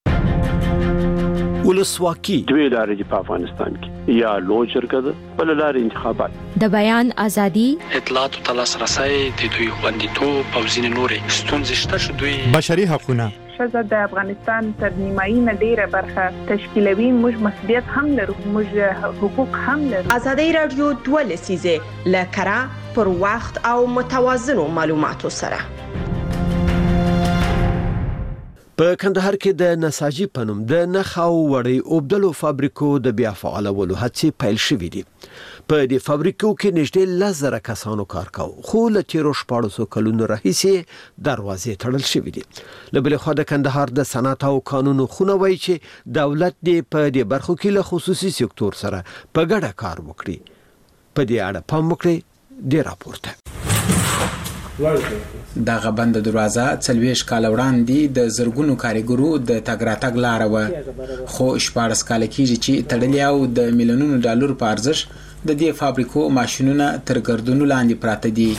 ولسواکي دوی لارې دي په افغانستان کې، یا لوی جرګه ده بل لارې انتخابات، د بیان ازادي، اطلاعات او تلاسرسي د دوی خوندیتوب او ځینې نورې ستونزې شته چې دوی بشري حقوقونه ښځه د افغانستان تر نیمایي نه ډیره برخه تشکیلوي. موږ مسؤلیت هم لرو، موږ حقوق هم لرو. ازادي رادیو دوه لسیزه لکره پر وخت او متوازنو معلوماتو سره په کندهار کې د نساجي پنوم د نخاو وړي اوبدلو فابریکو د بیا فعالولو هڅې پیل شوې دي. په دې فابریکو کې نږدې لس زره کسانو کار کاوه، خو له تیرو شپاړسو کلونو راهیسې دروازې تړل شوې دي. له بلې خوا د کندهار د صنعت او قانونو خونه وایي چې دولت دې په دې برخو کې له خصوصي سکتور سره په ګډه کار وکړي. په دې اړه پام وکړئ د راپورته. دغه بند دروازه څلوېښت کاله وړاندې د زرګونو کارګرو د تګ راتګ لاره وه، خو شپاړس کاله کېږي چې تړلې او د میلیونونو ډالرو په ارزښت د دې فابریکو ماشینونه تر ګردونو لاندې پراته دي.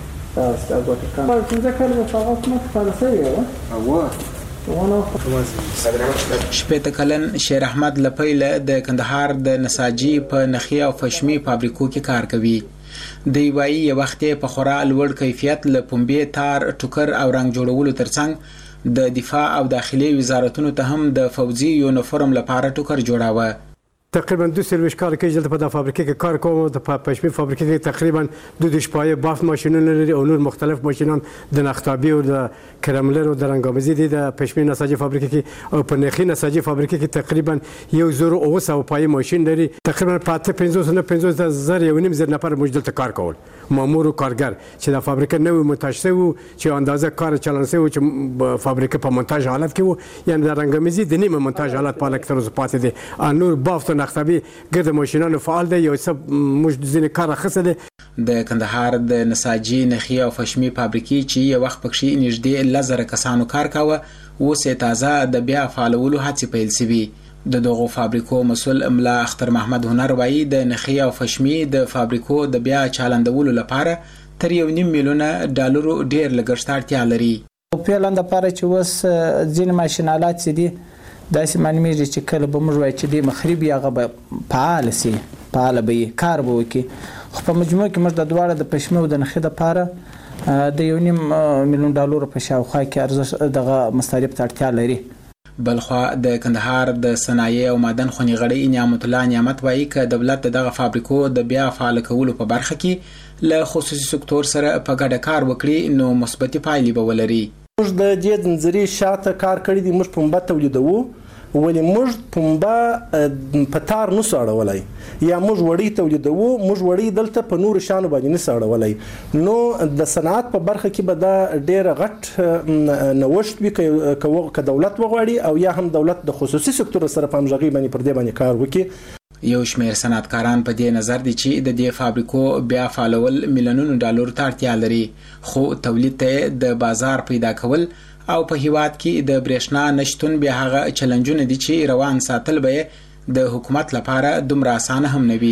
شپېته کلن شیر احمد له پیله د کندهار د نساجي په نخي او فشمي فابریکو کې کار کوي. دی وایي یو وخت په خورا لوړ کیفیت له پنبې، تار، ټوکر او رنګ جوړولو ترڅنګ د دفاع او داخلي وزارتونو ته هم د فوزي یونیفورم لپاره ټوکر جوړاوه. تقریبا دو سرویس کال کې دلته په د فابریکې کې کار کوم. د پښمې فابریکې کې تقریبا د دش پای باف ماشینونه لري او نور مختلف ماشینان د نختابي او د کرملر او د رنګامزي دي. د پښمې نساجي فابریکې کې او په نخي نساجي فابریکې کې تقریبا یو زر او سو پای ماشین لري. تقریبا پاته پنځوس نه پنځوس زر یو نیم زر نفر موږ دلته کار کول، مامور او کارګر چې د فابریکې نوې مونتاژ شوی چې اندازه کار چلن شوی چې فابریکې په مونتاژ حالت کې وو، یعنی د رنګامزي د نیمه مونتاژ حالت په لکه تر اوسه پاتې دي. نور باف نختابي ګرد ماشینانو فعال دی، یو څه موږ ځینې کار اخیستی دی. د کندهار د نساجي، نخي او فشمي فابریکې چې یو وخت پکښې نږدې لس زره کسانو کار کاوه، اوس یې تازه د بیا فعالولو هڅې پیل سوي. د دغو فابریکو مسؤل ملا اختر محمد هنر وایي د نخي او فشمي د فابریکو د بیا چالندولو لپاره تر یو نیم میلیونه ډالرو ډیر لګښت اړتیا لري. پیلان لپاره چې اوس ځینې ماشینالات چې دي داسې معلومیږي چې کله به موږ وایو چې د مخربي هغه به فعال سي، فعال به یې کار به وکړي. خو په مجموع کې موږ د دواړه د پښمې او د نخي لپاره د یو نیم میلیون ډالرو په شاوخوا کې ارزښت دغه مصارف ته اړتیا لري. بلخوا د کندهار د صنایع او معدن خونې غړی نعمت الله نعمت وایي که دولت دغه فابریکو د بیا فعال کولو په برخه کې له خصوصي سکتور سره په ګډه کار وکړي نو مثبتې پایلې به ولري. موږ د دې د نظریې شاته کار کړی دی. موږ پنبه تولیدوو، ولې موږ پنبه په تار نسو اړولی، یا موږ وړۍ تولیدوو، موږ وړۍ دلته په نورو شیانو باندې نسو اړولی. نو د صنعت په برخه کې به دا ډېره غټ نوښت وي که دولت وغواړي او یا هم دولت د خصوصي سکتور سره په همغږۍ باندې پر دې باندې کار وکړي. یو شمیر صنعتکاران په دې نظر دي چې د دې فابریکو بیا فعالول میلیونونو ډالرو ته اړتیا لري، خو تولید ته د بازار پیدا کول او په هیواد کې د برېښنا نشتون بیا هغه چلنجونه دي چې روان ساتل به د حکومت لپاره دومره اسانه هم نه وي.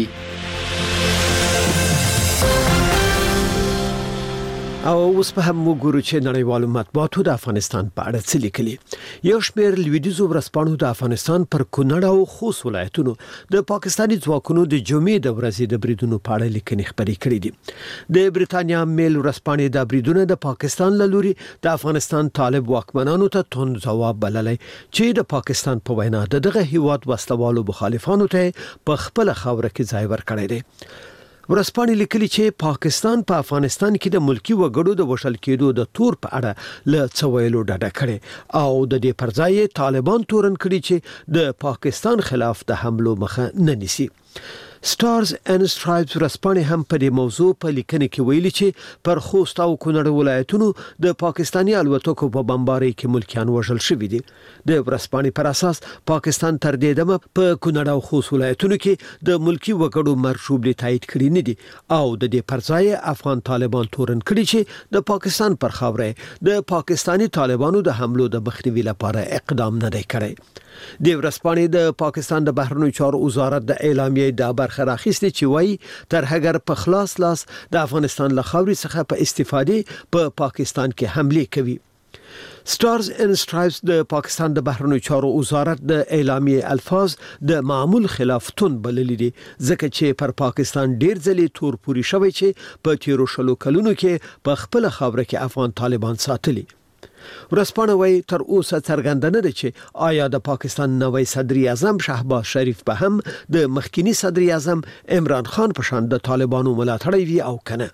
او اوس په هم وګورو چې نړیوالو مطبوعاتو د افغانستان په اړه څه لیکلي. یو شمېر لویدیځو ورځپاڼو د افغانستان پر کونړ او خوست ولایتونو د پاکستاني ځواکونو د جمعې د ورځې د بریدونو په اړه لیکنې خپرې کړې دي. د بریتانیا میل ورځپاڼې د بریدونو د پاکستان له لوري د افغانستان طالب واکمنانو ته توند ځواب بللی چې د پاکستان په وینا دغه هیواد وسلوالو مخالفانو ته په خپل خاوره کې ځای ورکړی دی. ورځپاڼې لیکلي چې پاکستان په پا افغانستان کې د ملکی وګړو د وشل کېدو د تور په اړه له څه ویلو ډډه کړې او د دې پر ځای طالبان تورن کړي چې د پاکستان خلاف د حملو مخه نه نیسي. سټارز اینڈ سټرایپس ورځپاڼې هم په دې موضوع په لیکنه کې ویلي چې پر خوست او کونړ ولایتونو د پاکستاني الوتکو په بمبارۍ کې ملکیان وژل شوي دي. د ورځپاڼې پر اساس پاکستان تر دې دمه په کونړ او خوست ولایتونو کې د ملکی وګړو مرشوب تایید کړی نه دي او د دې پر ځای افغان طالبان تورن کړي چې د پاکستان پر خاوره د پاکستاني طالبانو د حملو د مخنیوي لپاره اقدام نه دی کړی. د ورځپاڼې د پاکستان د بهرنیو چارو وزارت د اعلامیې د برخه راخیستې چې وایي ترهګر په خلاص لاس د افغانستان له خاورې څخه په استفادې په پا پاکستان کې حمله کوي. سټارز اینڈ سټرایپس د پاکستان د بهرنیو چارو وزارت د اعلامیې الفاظ د معمول خلاف تون بللي دي ځکه چې پر پاکستان ډیر ځلې تور پوری شوی چې په تیرو شلو کلونو کې په خپل خاوره کې افغان طالبان ساتلي. ورځپاڼه وایي تر اوسه څرګنده نه ده چې آیا د پاکستان نوی صدر اعظم شهباز شریف به هم د مخکینی صدر اعظم عمران خان په شان د طالبانو ملاتړی وي او کنه.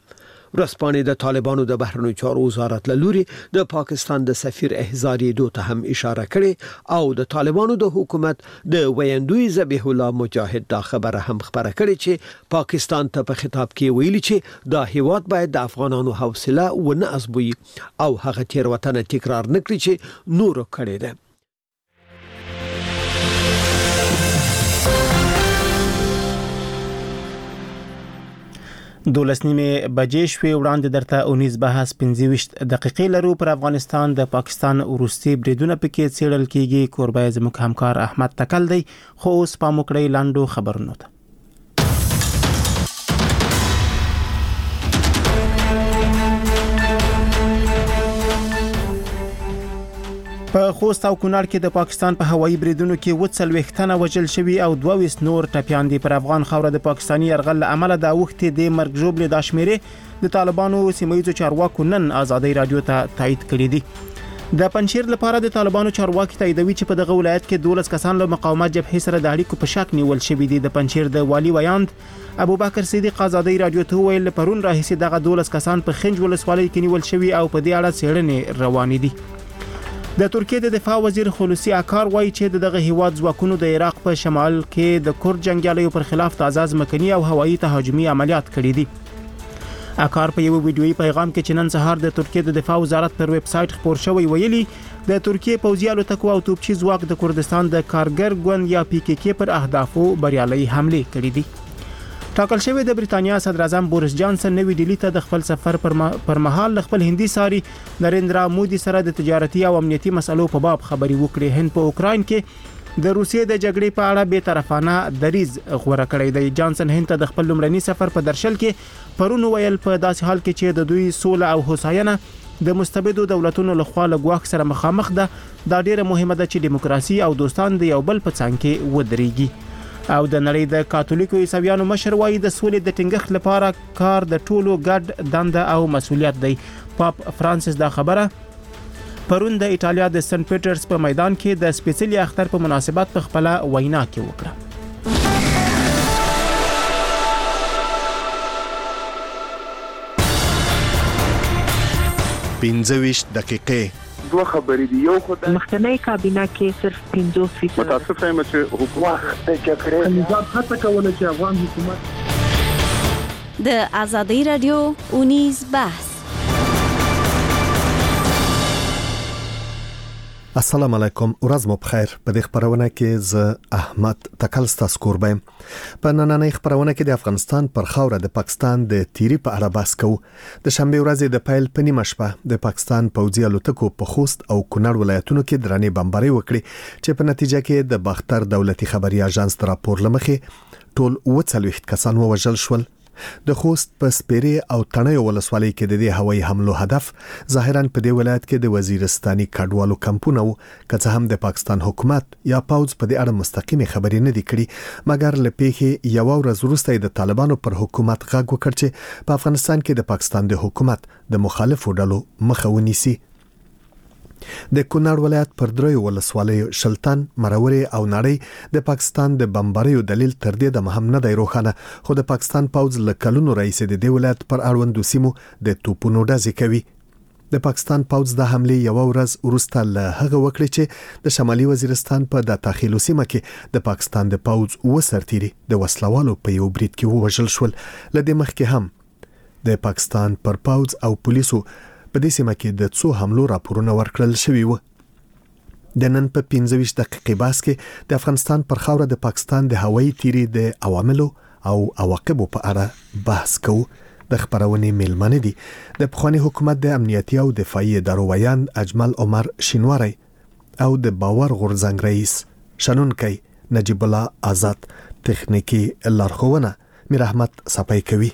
ورځپاڼې د طالبانو د بهرنیو چارو وزارت له لوري د پاکستان د سفیر احضاریدو ته هم اشاره کړې او د طالبانو د حکومت د ویندوی ذبیح الله مجاهد دا خبره هم خبره کړې چې پاکستان ته په خطاب کې ویلي چې دا هیواد باید د افغانانو حوصله ونه ازبوي او هغه تیروتنه تکرار نکړي چې نور کړي ده. دولس نیمه بجې شوې وړاندې درته اونیز بحث پنځه ویشت دقیقې لرو پر افغانستان د پاکستان وروستي بریدونه پکې څېړل کیږي. کوربه زموږ همکار احمد تکل دی خو اوس پام وکړئ لاندو خبرونو ته. په خوست او کونړ کې د پاکستان په هوایي بریدونو کې وڅلوېښت تنه وژل شوي او دوه ویشت نور ټپیان دي. پر افغان خاوره د پاکستاني یرغل له امله د اوښتې د مرګ ژوبلې د شمیرې د طالبانو سیمه‌ییزو چارواکو نن ازادۍ رادیو ته تایید کړي دي. د پنجشیر لپاره د طالبانو چارواکي تاییدوي چې په دغه ولایت کې دولس کسان له مقاومت جبهې سره د اړیکو په شک نیول شوي دي. د پنجشیر د والی ویاند ابوبکر صدیق ازادۍ رادیو ته ویل پرون راهیسې دغه دولس کسان په خنج ولسوالۍ کې نیول شوي او په دې اړه څېړنې روانې دي. د ترکیه د دفاع وزیر خلوصي اکار وایي چې دغه هیواد ځواکونو د عراق په شمال کې د کورد جنگیالیو پر خلاف تازه ځمکني او هوایي تهاجمي عملیات کړي دي. اکار په یو ویډیويي پیغام کې چې نن سهار د ترکیه د دفاع وزارت پر ویب سټ خبر شوی ویلي د ترکیه پوځي الوتکو او توپچي ځواک د کردستان د کارګر ګوند یا پی کې کې پر اهدافو بریالي حمله کړې دي. ټاکل شوی د بریتانیا صدر اعظم بوریس جانسن نوې ډیلی ته د خپل سفر پر, ما پر مهال خپل هندي ساري نریندرا مودي سره د تجارتي او امنیتي مسلو په باب خبري وکړي. هند په اوکراین کې د روسیې د جګړې په اړه به طرفانه دریز غوړه کړی دی. جانسن هند ته د خپل لومړني سفر په درشل کې پرون ویل په داسې حال کې چې د دوی سوله او هوساینه د مستبدو دولتونو لخوا له ګواښ سره مخامخ ده. دا ډیره مهمه ده چې دیموکراسي او دوستان د یو بل په څنګ کې ودرېږي. او د نړۍ د کاتولیکو عیسویانو مشر وایي د سولې د ټینګښت لپاره کار د ټولو ګډ دنده او مسؤلیت دی. پاپ فرانسیس دا خبره پرون د ایټالیا د سنت پیټرز په میدان کې د سپیڅلي اختر په مناسبت په خپل وینا کې وکړه. پنځه ویشت دقیقې دوه خبرې دي. یو خو د مخکنی کابینه کې صرف پنځوس فیصد متاسفه یم چې حکومت د جګړې نظام هڅه کوله چې افغان حکومت د ازادۍ رادیو اونیز بحث. السلام علیکم، ورځ مو بخیر. په دې خبرونه کې ز احمد تکل ستاسو کوربه. په نننۍ خبرونه کې د افغانستان پر خاوره د پاکستان د تیری په اړه بحث کوو. د شنبه ورځې د پیل په نیمه شپه د پاکستان پوځي الوتکو په خوست او کونړ ولایتونو کې درنې بمباري وکړي چې په نتیجه کې د باختر دولتي خبري اژانس د راپور لمخې ټول وڅلوېښت کسان ووژل شول. د خوست په سپیری او تڼیو ولسوالۍ کې د دې هوایي حملو هدف ظاهراً په دې ولایت کې د وزیرستاني کډوالو کمپونه وو، که څه هم د پاکستان حکومت یا پوځ په دې اړه مستقیمه خبرې نه دي کړې، مګر له پیښې یو ورځ وروسته د طالبانو پر حکومت غږ وکړ چې په افغانستان کې د پاکستان د حکومت د مخالفو ډلو مخه ونیسي. د کونړ ولایت پر دریو ولسوالیو شلتن، مروري او نړۍ د پاکستان د بمباریو دلیل تر دې د مهم نه دی روښانه، خو د پاکستان پوځ له کلونو رئیس د دې ولایت پر اړوندو سیمو د توپونو ډزې کوي. د پاکستان پوځ د حمله یو ورځ وروسته له هغه وکړي چې د شمالي وزیرستان په د داخلو سیمه کې د پاکستان د پوځ و سرتیري د وسلوالو په یو برید کې ووژل شول. لدې مخکې هم د پاکستان پر پوځ او پولیسو په دې سیمه کې د څو حملو راپورونه ورکړل شوي وو. د نن په پنځه ویشت دقیقې بحث کې د افغانستان پر خاوره د پاکستان د هوایي تیری د عواملو او عواقبو په اړه بحث کوو. د خبرونې میلمانه دي د پخوانی حکومت د امنیتي او دفاعي ادارو ویاند اجمل عمر شینواری او د باور غورځنګ رئیس شنونکی نجیب الله آزاد تخنیکی لارښوونه میر احمد صفای کوي.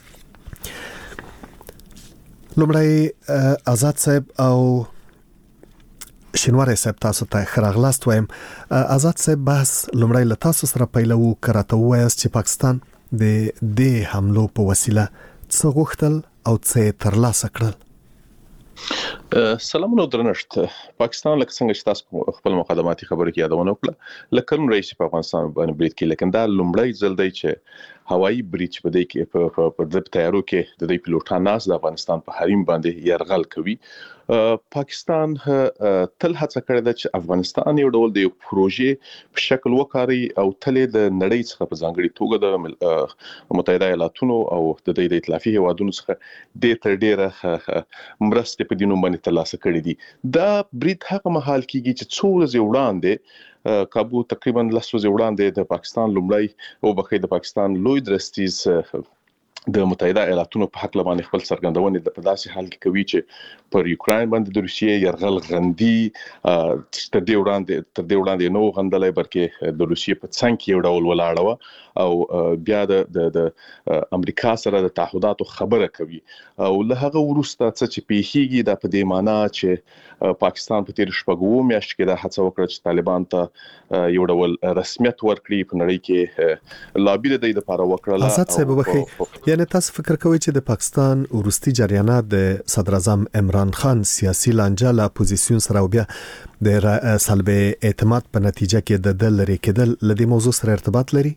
لومړی آزاد صاحب او شینواری صاحب تاسو ته خراغلاست وایم. آزاد صاحب بحث لومړی له تاسو سره پیلوو. کراته وایاست چې پاکستان د دې حملو په وسیله څه غوښتل او څه ترلاسه کړل؟ سلامونه درنښت. پاکستان لکه څنګه چې تاسو خپل مقدماتي خبرې کې یادونه وکړه، لکه نن رئیس په افغانستان باندې برید کې، لکه دا لومړی ځل دی چې هوایي برید په دې کې په په د تیارو کې د دې پیلوټان ناس د افغانستان په حریم باندې يرغل کوي. پاکستان تل هڅه کړې ده چې افغانستان یو ډول د یو پروژې په شکل وکاري او تل د نړۍ څخه په ځانګړي توګه د متحده ایالاتونو او د دې د ائتلافي هیوادونو څخه ډېر تر ډېره مرستې په دینو باندې ترلاسه کړې دي. دا برید هغه مهال کېږي چې څو ورځې وړاندې کابو تقریبا لس ورځې وړاندې د پاکستان لومړی او بخې د پاکستان لوی درستیز د متحده ایالاتونو په حق لبانې خپل څرګندونې د پداسي حال کې کوي چې پر یوکرين باندې د روسیې يرغل غندي تر دې وړاندې تر دې وړاندې نو غندلې بلکې د روسیې په څنګ کې یو ډول ولاړه او بیا د د امریکا سره د تعهداتو خبره کوي او له هغه وروسته چې پیخیږي د په دې معنی چې پاکستان په تیر شپږو میاشتو کې د هڅه وکړه چې طالبان ته یو ډول رسمیت ورکړي په نړۍ کې لابي د دې لپاره وکړه. آزاد صاحب وخی یعنی تاسو فکر کوئ چې د پاکستان ورستي جریانات د صدر اعظم عمران خان سیاسي لانجه له اپوزیسیون سره او بیا د سلب اعتماد په نتیجه کې د دل لري کېدل لدې موضوع سره ارتباط لري؟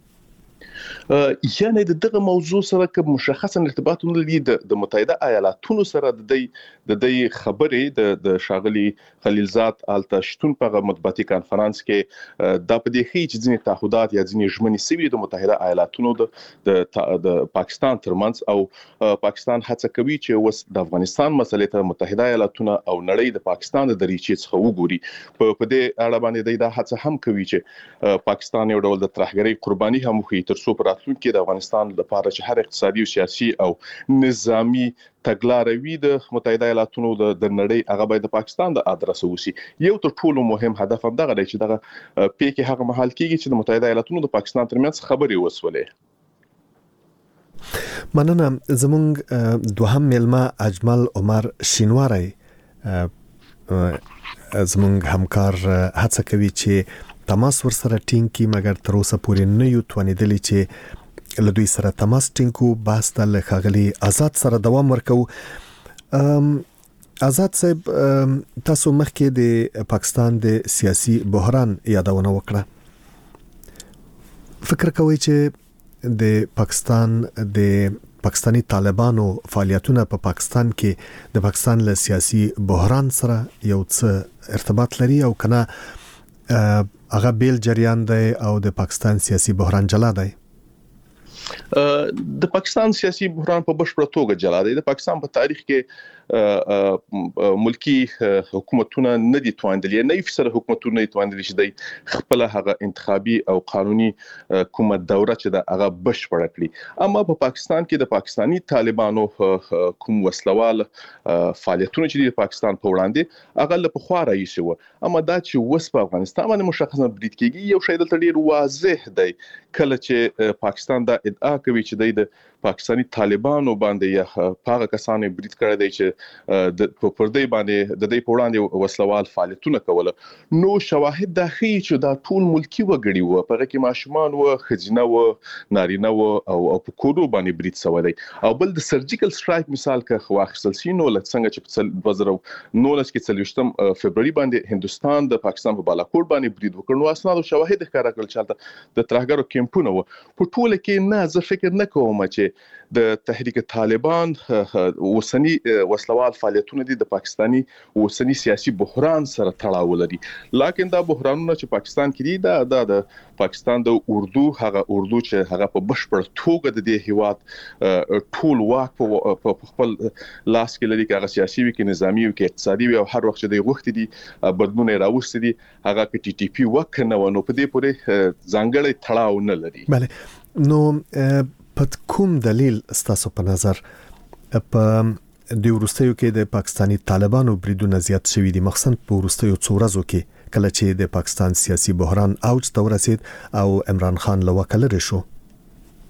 یعنی د دغه موضوع سره کوم مشخصا ارتباط نه لري. د متحده ایالاتونو سره د دې د دې خبرې د د شاغلي خلیلزاد آلته شتون په مطبوعاتي کانفرنس کې د پدې خي چې ځینې تعهدات یا ځینې ژمنې سوي د متحده ایالاتونو د د پاکستان ترمنځ او پاکستان هڅه کوي چې وس د افغانستان مسلې ته متحده ایالاتونه او نړۍ د پاکستان د دریچې څخه وګوري. په دې اړه باندې د هڅه هم کوي چې پاکستان یو ډول د ترهګرۍ قرباني هم وکړي تر څو پر راتلونکي د افغانستان لپاره چې هر اقتصادي او سیاسي او نظامی تګلاروي د متحده ایالاتونو د نړۍ هغه باید د پاکستان د ادرس وسی. یو تر ټولو مهم هدف هم دغه دی چې دغه پیکه هغه محل کېږي چې د متحده ایالاتونو د پاکستان ترمنځ خبرې وسولې. مننه. زمونږ دوهم ملما اجمل عمر شینواری زمونږ همکار هڅه کوي چې تماس ورسره ټینګ کی مګر تر اوسه پورې نه یو توانیدلی چې له دوی سره تماس ټینګ کو. بحث د خاغلی آزاد سره دوام ورکو. آزاد صاحب تاسو مخکې د پاکستان د سیاسي بحران یادونه وکړه. فکر کوئ چې د پاکستان د پاکستانی طالبانو فعالیتونه په پاکستان کې د پاکستان له سیاسي بحران سره یو څه ارتباط لري او کنه هغه بیل جریان دی او د پاکستان سیاسي بحران جلا دی؟ د پاکستان سیاسي بحران په بشپړه توګه جلا دی. د پاکستان په تاریخ کې ملکی حکومتونه نه دي توانیدلي، نه فیصد حکومتونه نه توانیدلي چې د خپل هغه انتخابي او قانوني کومه دوره چې د هغه بشپړه کړي. اما په پاکستان کې د پاکستانی طالبانو کوم وسلوال فعالیتونه چې د پاکستان په وړاندې هغه له پخوا راځي و، اما دا چې وس په افغانستان باندې مشخصا برید کېږي یو شی دلته ډیر واضح دی. کله چې پاکستان دا ادعا کوي چې د پاکستانی طالبانو باندې یا هغه کسانو برید کړی دی چې د پر دې باندې د دې په وړاندې وسلوال فعالیتونه کوله، نو شواهد دا ښیي چې دا ټول ملکی وګړي وو، په هغه کې ماشومان وو، ښځینه وو، نارینه وو او په کورو باندې برید شوی دی. او بل د سرجیکل سټرایک مثال که واخیستل شي نو لکه څنګه چې په دوه زره نولس کې څلوېښتم فبرवरी باندې هندستان د پاکستان په بالاکوټ باندې برید وکړ، نو اسناد او شواهد ښکاره کړل چې د ترهګرو کیمپونه وو. په ټوله کې نه زه فکر نه کوم چې د تحریک طالبان اوسنی وسلوال فعالیتونه دي د پاکستانی اوسنی سیاسي بحران سره تړاو لري. لکه دا بحرانونه چې پاکستان کې دي دا د پاکستان د اردو هغه اردو چې هغه په بشپړ توګه د دې هیواد ټول واک په خپل لاس کې لري، که هغه سیاسي وي، که نظامی وي، که اقتصادي وي، او هر وخت چې د غوښتي دي بدلون راوستي دي هغه کې ټي ټي پی وکنه ونه په دې پورې ځانګړی تړاو نه لري. بله، نو په کوم دلیل ستاسو په نظر په د ورستیو کې د پاکستانی طالبانو بریدونه زیات شوي دي، مخصوصا په ورستیو څو ورځو کې کله چې د پاکستان سیاسي بحران اوج ته ورسید او عمران خان له واکه لرې شو؟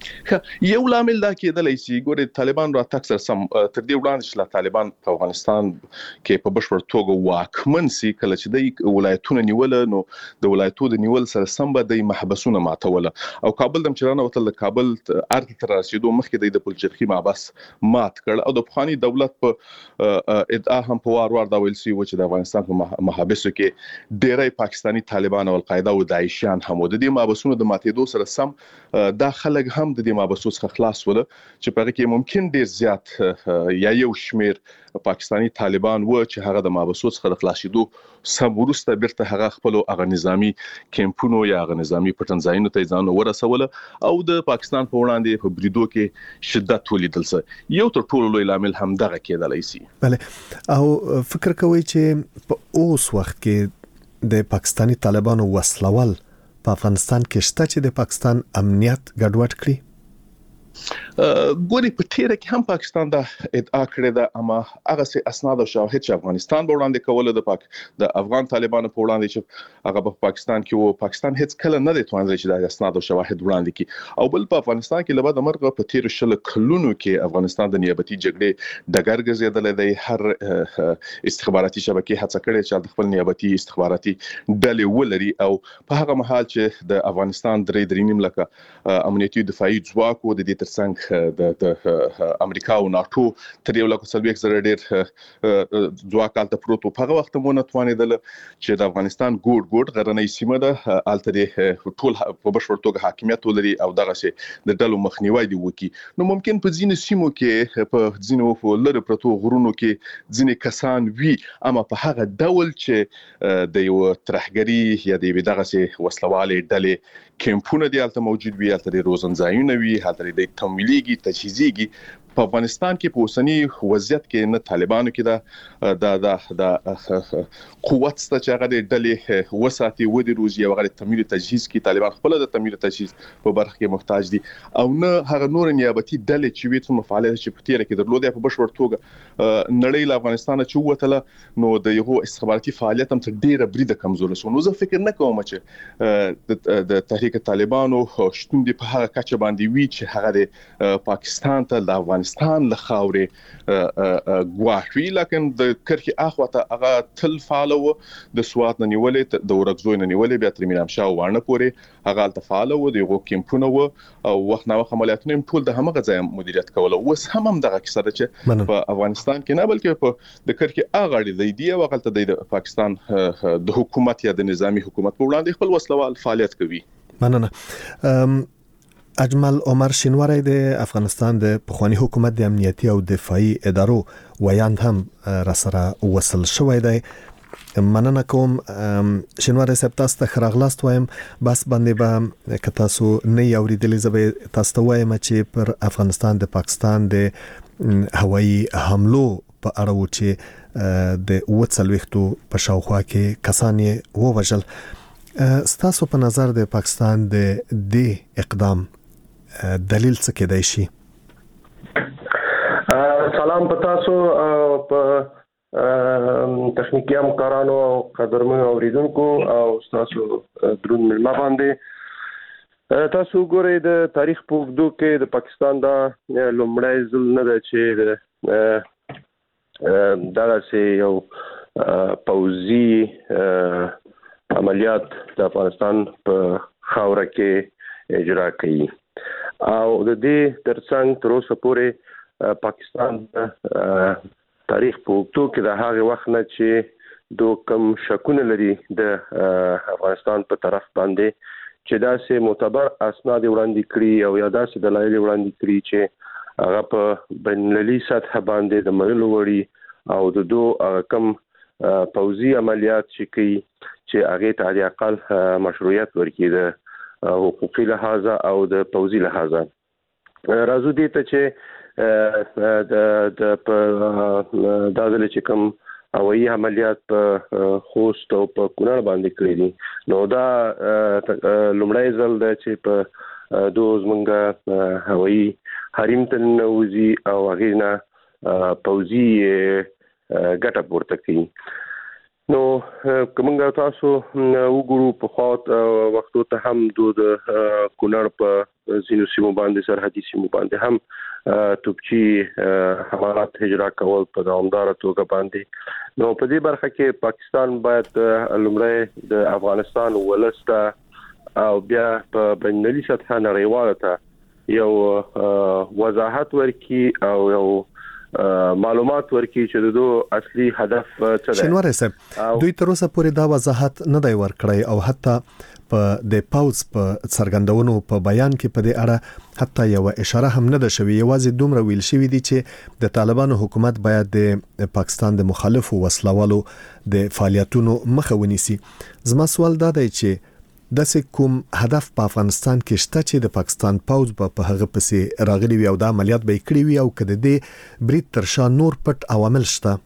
یو لامل دا کېدلی شي ګورې طالبان را تکثر سم تر دې وړاندې چې طالبان په افغانستان کې په بشپړ توګه واکمن سي کله چې د ولایتونو نیول نو د ولایتونو د نیول سره سم به د محبسونو ماتول او کابل د چرانه وتل کابل ارته تر رسیدو مخکې د پلچرخي محبس مات کړ او د افغاني دولت په ادعا هم په وار وار دا ویل سي چې د افغانستان په محبسو کې ډېری پاکستاني طالبان او القاعده او داعشیان هم د دې محبسونو د ماتېدو سره سم دا خلک هم د دې محبسو څخه خلاص ول چې په کې ممکن ډیر زیات یا یو شمیر پاکستاني طالبان و چې هغه د محبسو څخه خلاصېدو سم ورسته بیرته هغه خپل هغه نظامی کیمپونو یا هغه نظامی پټنځایونو ته ځان ورسول او د پاکستان په وړاندې په بریدو کې شدت ولیدل سي یو تر ټولو لوی لامل هم دغه کېدلی سي. بله او فکر کوي چې په اوس وخت کې د پاکستاني طالبانو وسلوال په افغانستان کې شته چې د پاکستان امنیت ګډوډ کړي؟ ګوري په تیره کې هم پاکستان دا ادعا کړې ده اما هغه سي اسناد او شواهد چې افغانستان به وړاندې کوله د پاک د افغان طالبانو په وړاندې چې هغه په پاکستان کې وو پاکستان هیڅ کله نه دی توانځي چې د اسناد او شواهد وړاندې کړي او بل په افغانستان کې لبا د مرغه په تیر شل کلونو کې افغانستان د نیابتي جګړې ډګر ګرځیدل دی هر استخباراتي شبکې هڅه کړې چې د خپل نیابتي استخباراتي ډلې ولري او په هغه مهال چې د افغانستان درې درې نیم لکه امنیتي دفاعي ځواک و د دې ترڅنګ د امریکا او ناتو تر یو لکه څلوېښت زره ډېر ځواک هلته پروت و په هغه وخت مو نه توانېدل چې د افغانستان ګوډ ګوډ غرنۍ سیمه ده هلته د ټول په بشپړ توګه حاکمیت ولري او دغسې د ډلو مخنیوی دې وکړي نو ممکن په ځینو سیمو کې په ځینو لرې پرتو غرونو کې ځینې کسان وي اما په هغه ډول چې د یو ترهګري یا د یوې دغسې وسلوالې ډلې کیمپونه دي هلته موجود وي هلته د روزنځایونه وي هلته د تمویلېږي تجهیزېږي په افغانستان کې په اوسنی وضعیت کې نه طالبانو کې دا د د قوت ست چې هغه د ډلې وساتي و د روزي او هغه تمویل تجهیز کې طالبان خپل د تمویل تجهیز په برخه کې محتاج دي او نه هغه نور نیابتي ډلې چې وي څومره فعالیت چې په تیره کې درلودي په بشپړ توګه نړۍ له افغانستان چې وته نو د یو استخباراتي فعالیت هم تر ډیره بریده کمزوري سو نو زه فکر نه کوم چې د تحریک طالبانو شتون دی په هغه کچه باندې وی چې هغه د پاکستان ته د افغانستان له خاورې ګواښي لکه د کرخي اخواته هغه تل فعالو د سوات نه نیولې د ورغزوی نه نیولې بیا تر میرام شاه وانه پورې هغه تل فعالو د یو کیمپونه و او وخت نه وخت عملیاتونه ټول د همغه ځای مدیریت کول او هم هم دغه کیسه ده چې په افغانستان کې نه بلکې په د کرخي اغاړي د دی او غلطه د پاکستان د حکومت یا د نظامی حکومت په وړاندې خپل وسلوال فعالیت کوي. مننه. اجمل عمر شینواری د افغانستان د پخوانی حکومت د امنیتي او دفاعي ادارو ویاند هم را سره وصل شوی دی. مننه کوم شینواری صاحب تاسو ته خراغلاست وایم بس باندې به که تاسو نه اوریدلې زبې تاسو ته وایم چې پر افغانستان د پاکستان د هوایي حملو په اړه و چې د وڅلوختو په شاوخوا کې کسان یې ووژل. ستاسو په نظر د پاکستان د دې اقدام دلیل څه کېدای شي؟ سلام په تاسو په تخنیکی همکارانو او قدرمنو اوریدونکو او تاسو درون ملما باندې تاسو ګورئ د تاریخ په اوږدو کې د پاکستان دا لومړی ځل نه ده چې دغسې یو پوځي عملیات د افغانستان په خاوره کې اجرا کوي او د دې ترڅنګ تر اوسه پورې پاکستان تاریخ په اوږدو کې د هغه وخت نه چې دوه کم شکونه لري د افغانستان په طرف باندې چې داسې معتبر اسناد وړاندې کړي او یا داسې دلایل وړاندې کړي چې هغه په بین المللي سطح باندې د منلو وړي او د دوه کم پوځي عملیات چې کوي چې هغه ته د اقل مشروعیت ورکړي د حقوقي لحاظه او د پوځي لحاظه. راځو دې ته چې د د په دازل چې کوم هوایي عملیات په خوست او په کونړ باندې کړی دي نو دا لومړی ځل دی چې په دوه زمونږ هوایي حریم ته ننوځي او هغې نه پوځي ګټه پورته کوي. نو کومه تاسو وګورو په خاط وختو ته هم د کونړ په زینو سیمو باندې سرحدي سیمو باندې هم توپچی حملات هجرا کول په دوامدار توګه باندې نو په دې برخه کې پاکستان باید لومړی د افغانستان ولسته او بیا په بینالمللي سطح نړیواله ته یو وضاحت ورکړي او یو معلومات ورکړي چې د دوه اصلي هدف څه دی. شنوار صاحب دوی تر اوسه پورې دا وضاحت نه دی ورکړی او حتی په د پاوز په څرګندونو په بیان کې په دې اړه حتی یو اشاره هم نه ده شوې. یوازې دومره ویل شوی دی چې د طالبانو حکومت باید د پاکستان د مخالفو وسلوالو د فعالیتونو مخه ونیسي. زما سوال دا دی چې داسې کوم هدف په افغانستان کې شته چې د پاکستان پاوز په هغه پسې راغلي وي او دا عملیات به کړی وي او کده دې برید تر شا نور پټ عوامل شته؟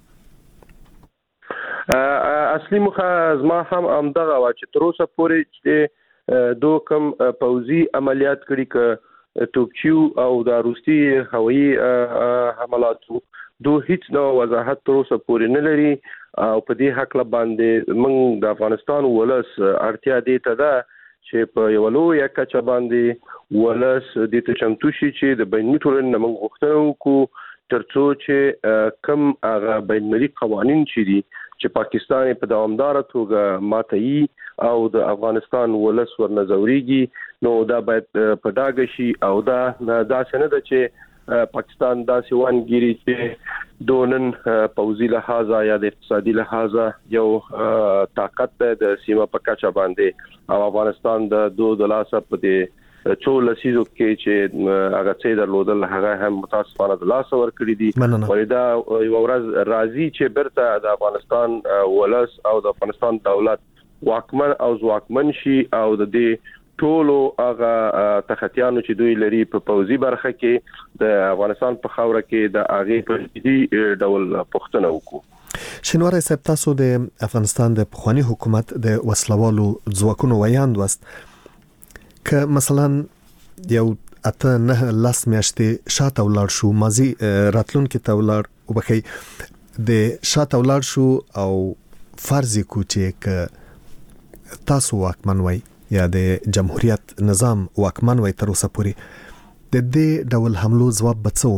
اصلي مخه زما هم امدغه وا چې تر اوسه پورې چې دوه کم پوزي عملیات کړي ک توکچیو او د روسي هوایي حملاتو دوه هیڅ نو وضاحت تر اوسه پورې نه لري او په دې حق لا باندې موږ د افغانستان ولس اړتیا دي ته ده چې په یو لوی کچه باندې ولس د ته چمتو شي چې د بیني ټولنې موږ غوښتنه وکړو ترڅو چې کم هغه بینالمللي قوانين چې دي چې پاکستان په دوامدار توګه ماتایي او د افغانستان ولس ورنځوريږي نو دا باید په داګه شي او دا داسې نه ده چې پاکستان دا سیوان ګيري چې دونن پوزي لحاظه یا د اقتصادي لحاظه یو طاقت د سیمه په کچه باندې او افغانستان د دوه دلاسه په دې څو لسیزو کې چې هغه څه درلودل هغه هم متاسفانه د لاس ور کړی دي ولدا یو ورځ راځي چې برته د افغانستان ولس او د افغانستان دولت واکمن او ځواکمن شي او د دې ټولو هغه تخطیانو چې دوی لري په پوزي برخه کې د افغانستان په خاوره کې د اغه په دې ډول پښتنه وکړو. شنوار صاحب تاسو د افغانستان د پخوانی حکومت د وسلوالو ځواکونو ویاند وست ک مثلا یو اته نه لاس میاشتې شاته ولر شو مازی راتلون کې ته ولر وبخي د شاته ولر شو او فرض کو چې ک تاسو واکمن وای یا د جمهوریت نظام واکمن وای تر اوسه پورې د دې ډول حملو ځواب بڅو؟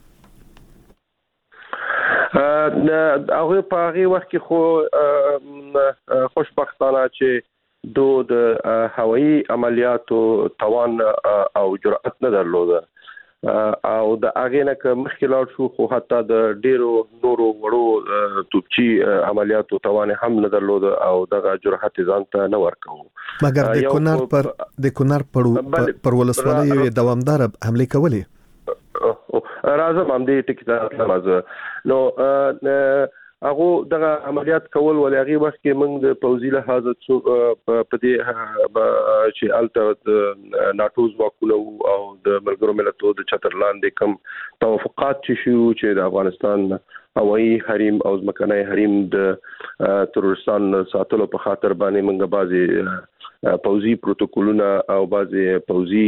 هغه په هغه وخت کې خو خوشبختانه چې دو د هوایي عملیاتو توان او جرأت نه درلوده او د هغه نه کوم مخکلات شو خو حتی د ډیرو نورو وړو توپچی عملیاتو توان هم نه درلوده او دغه جرأت ځان ته نه ورکو. مګر د کونړ پر د کونړ پر پر ولسوالۍ دوامدار حمله کولې راځم هم دې ټکی ته راځه نو هغه دغه عملیات کول ولې هغه وخت کې موږ د پوزي له حاضر په دې چې الته ناتو ځواکونه او د ملګرو ملتونو د چترلاندې کوم توافقات چې شو چې د افغانستان هوایي حریم او ځمکني حریم د ترورستان ساتلو په خاطر باندې موږ بعضي پوزي پروتوکولونه او بعضي پوزي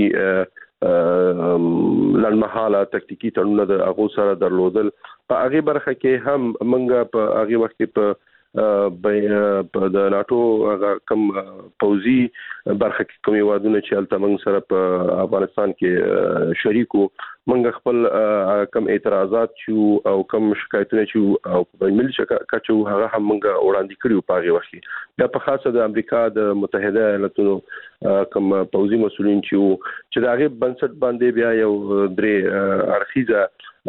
لړمحاله تکتیکی تړونونه د هغه سره درلودل. په هغه برخه کې هم موږ په هغه وخت کې په په د ناتو کم پوزي برخه کې کومي وادونه چې الته موږ سره په افغانستان کې شریکو موږ خپل کم اعتراضات شو او کم شکایتونه شو او په ملي کچو هغه هم موږ وړاندې کړیو په هغه وخت دا په خاصه د امریکا د متحده ایالاتونو کم پوزي مسؤلین چې دا هغه بنسټ باندې بیا یو درې اړخیزه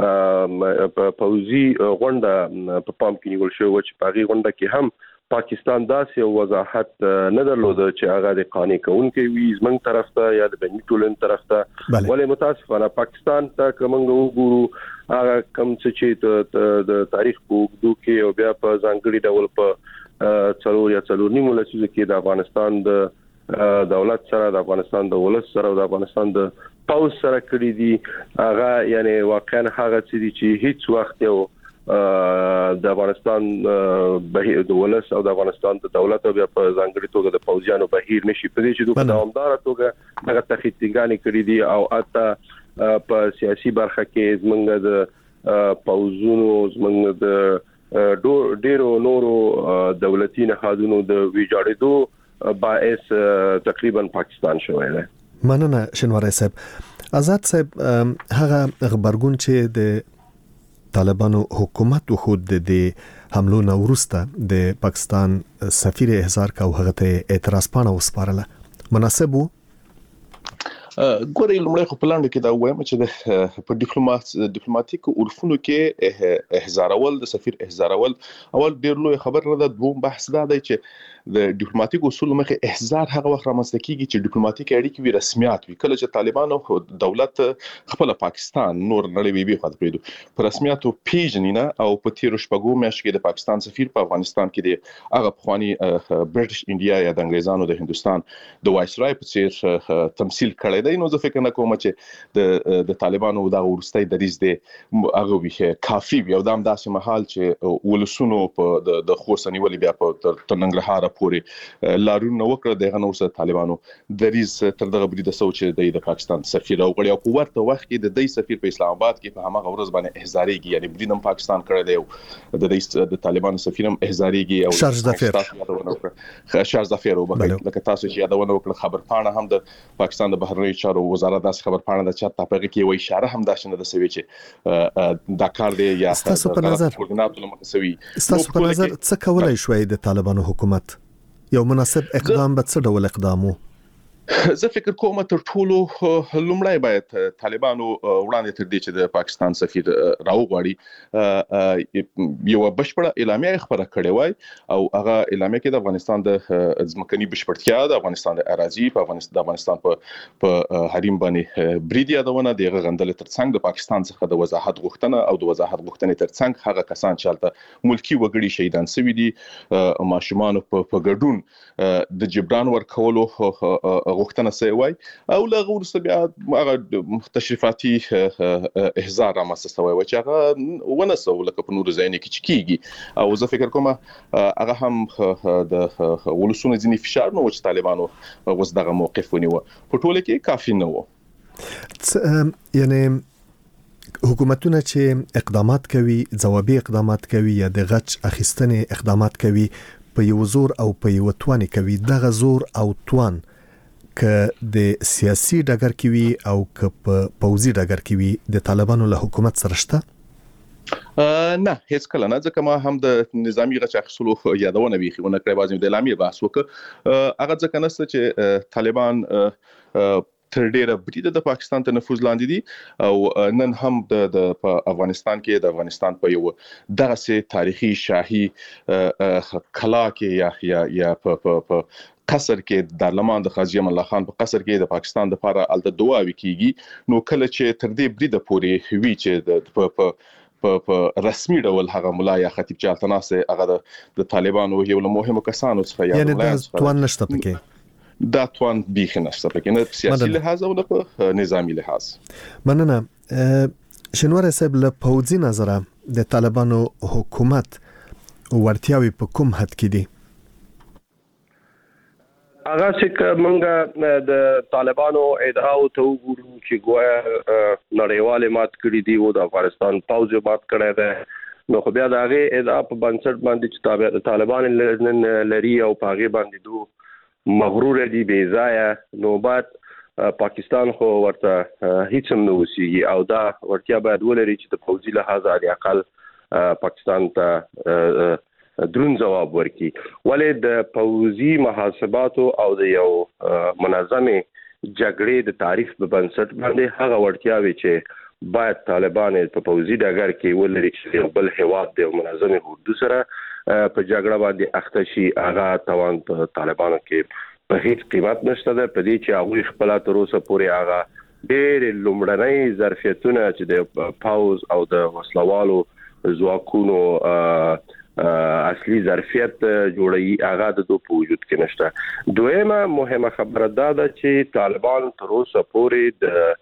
پوزي غونډه په پام کې نیول شو چې په هغه غونډه کې هم پاکستان داسې وضاحت نه درلوده چې هغه د قانون کوونکي وي زمنګ طرف ته یا د بیني ټولن طرف ته ولې متاسفانه پاکستان ته کومنګ وګورو هغه کم چې د تاریخ په وګړو کې او بیا په ځانګړي ډول په څلور یا څلور نیمه لسیزه کې د افغانستان د دولت سره د افغانستان د ولس سره او د افغانستان د پاوز سره کړی دي هغه یعنی واقعا هغه چې هیڅ وخت یو د افغانستان بهیر د ولس او د افغانستان د دولت او په ځانګړي توګه د پوځیانو بهیر نشي پدې چې دوه دوامدار توګه هغه تخیطګانی کړی دي او اته په سیاسي برخه کې زمونږ د پوځونو زمونږ د ډیرو نورو دولتي نهادونو د ویجاړېدو باعث تقریبا پاکستان شوی دی. مننه شنواری صاحب. آزاد صاحب هغه خبرګون چې د طالبانو حکومت وخود د حملو نه وروسته د پاکستان سفیر احضار کا او هغه ته اعتراض پاڼه وسپارله مناسب وو؟ ګورې لمړی خو په لاندې کې دا وایم چې د په ډیپلومات ډیپلوماټیک عرفونو کې احضارول د سفیر احضارول اول ډیر لوی خبر نه ده. دوم بحث دا دی چې د ډیپلوماټیک اصول مخه احضار هغه وخت رامنځته کیږي چې ډیپلوماټیک اړیکې وي رسمیات وي. کله چې طالبانو دولت خپل پاکستان نور نړۍ وی بي خاطر پریدو پر رسمیاتو پیژنینه او په تیر شپږو میاشتو کې د پاکستان سفیر په افغانستان کې دی هغه پخوانی برټش انډیا یا د انګریزانو د هندستان د وایسرای په څیر تمثيل کړی دی. نو زه فکر نه کوم چې د د طالبانو د ورستۍ دریز دی هغه وی کافي وي او دا هم داسې محل چې ولسونو په د خورسنی ولې بیا په تننګرهار پورې لارونه وکړه دغه نو سره طالبانو دریز تر دغه بری د سوچ د پاکستان سفیر او غړي او په ورته وخت کې د دې سفیر په اسلام آباد کې په هغه ورځ باندې احضاریږي یعنی برینم پاکستان کړی دی د دې د طالبانو سفیرم احضاریږي او شارج ظفر شارج ظفر او لکه تاسو چې یادونه وکړه خبر پاڼه هم د پاکستان د بهرنی چارو وزارت داس خبر پاڼه د چا تاپغه کې وای اشاره هم داشنه د سوي چې دا کار دی یا تاسو په نظر تاسو په نظر څه کولای شوی د طالبانو حکومت یو مناسب اقدام به څه ډول اقدام وو؟ زه فکر کوم تر ټولو لومړی باید طالبانو وړاندې تر دې چې د پاکستان سفیر راوغواړي یو بشپړه اعلامیه خبره کړې وای او هغه اعلامیه کې د افغانستان د ځمکني بشپړتیا د افغانستان د اراضي په افغانستان د افغانستان په په حریم باندې بریدي یادونه د غندل تر څنګ د پاکستان څخه د وضاحت غوښتنه او د وضاحت غوښتنې تر څنګ هغه کسان چې البته ملکی وګړي شهیدان شوي دي ماشومان په ګډون د جبران ورکولو غوښتنه سوي وای او له ورسته بیا هغه تشریفاتي احضار را مسستوي و چې هغه ونه سو لکه په نور ځای کې چکیږي او زه فکر کوم هغه هم د ولسونو ځینی فشار نو چې طالبانو وس دغه موقف ونیو په ټوله کې کافي نه و. یعنی حکومتونه چې اقدامات کوي ځوابي اقدامات کوي یا د غچ اخیستنې اقدامات کوي په یو زور او په یو توان کوي دغه زور او توان که د سیاسي ډګر کې وي او که په پوځي ډګر کې وي د طالبانو له حکومت سره شته؟ نه هیڅ کله نه ځکه ما هم د نظامی غچ اخیستلو یادونه ویخونه کړې بازم د اعلامیه بحث وکړ هغه ځکه نسته چې طالبان تر ډیره بریده د پاکستان ته نفوذ لاندې دي او نن هم د په افغانستان کې د افغانستان په یو دغه سي تاریخي شاهي کلا کې یا یا یا په قصر کې د لمان د خاجي امان الله خان په قصر کې د پاکستان د لپاره الته دعاوي کیږي نو کله چې تر دې بریده پورې وی چې د په په رسمي ډول هغه مولا یا خطیب چالتناسه هغه د طالبانو یو له مهمو کسانو څخه یا یعنی د توان نشته پکې دا توان بیخ نشته پکې نه سیاسي لحاظ او نه نظامی لحاظ. مننه شنواری صاحب له پوځي نظره د طالبانو حکومت ورتیاوي په کوم حد کې دي؟ هغه چې موږ د طالبانو ادعاو ته وګورو چې ګویا نړیواله مات کړی دی او د افغانستان پوځ مات کړی دی نو خو بیا د هغه ادعا په بنسټ باندې چې تابع طالبان لري او په هغه باندې دوه مغرور دي بے ځای نو بعد پاکستان خو ورته هیڅ هم نه وسی او دا ورتیا باید ولري چې د پوځي لحاظ علي اقل پاکستان ته درون جواب ورکي ولې د پوځي محاسباتو او د یو منظمه جګړې د تعریف په بنسټ باندې هغه ورتیاوي چې باید طالبان په پوځي ډګر کې ولري چې بل هواد د منظمه حدود سره په جګړه باندې اخته شي هغه توان په طالبانو کې په هیڅ قیمت نشته ده په دې چې هغه خپل تر اوسه پورې هغه ډېر لومړنۍ ظرفیتونه چې د پاوز او د وسلوالو ځواکونو اصلي ظرفیت جوړي هغه د دوه په وجود کې نشته. دویمه مهمه خبره دا ده چې طالبان تر اوسه پورې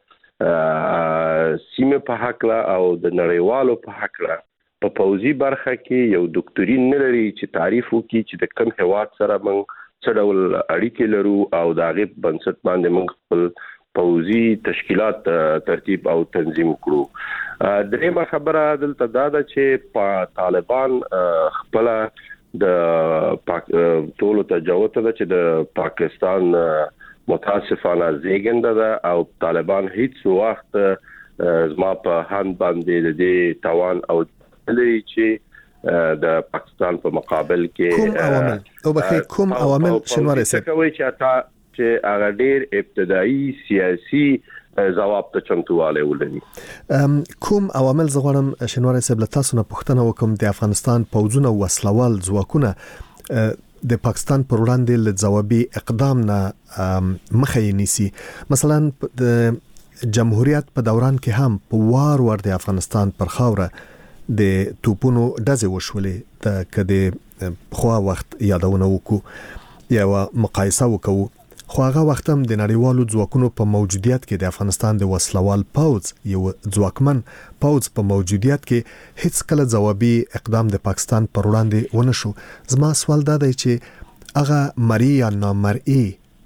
د سیمه په حق او د نړیوالو په حق په پوځي برخه کې یو ډاکټرین نه لري چې تعریف وکړي چې د کوم هواد سره موږ څه ډول اړیکې لرو او د هغه بنسټ باندې موږ خپل پوځي تشکیلات ترتیب او تنظیم کړو. درېمه خبره دلته دا ده چې طالبان خپل د ټولو ته جوته ده چې د پاکستان متاسفانه زیږنده ده او طالبان هیڅ وخت زما په هند باندې د دې توان او لري چې د پاکستان په مقابل کې کوم عوامل او بخیر کوم عوامل شنواره سي کوي چې تا چې هغه ډیر ابتدایي سیاسي ځواب ته چمتواله ولري. کوم عوامل زغړم شنواره سي بل تاسو نه پوښتنه وکم د افغانستان پوځونه وسلوال ځواکونه د پاکستان پر وړاندې له ځوابي اقدام نه مخې نیسي. مثلا د جمهوریت په دوران کې هم په وار وار د افغانستان پر خاوره د توپونو دزه وشولې د کده خو وخت یادونه وکړو یا مقایسه وکړو. خو هغه وخت هم د نړیوالو ځواکونو په موجودیت کې د افغانستان د وسلوال پوځ یو ځواکمن پوځ په موجودیت کې هیڅ کله ځوابي اقدام د پاکستان پر وړاندې ونه شو. زما سوال دا دی چې هغه مری یا نامرئی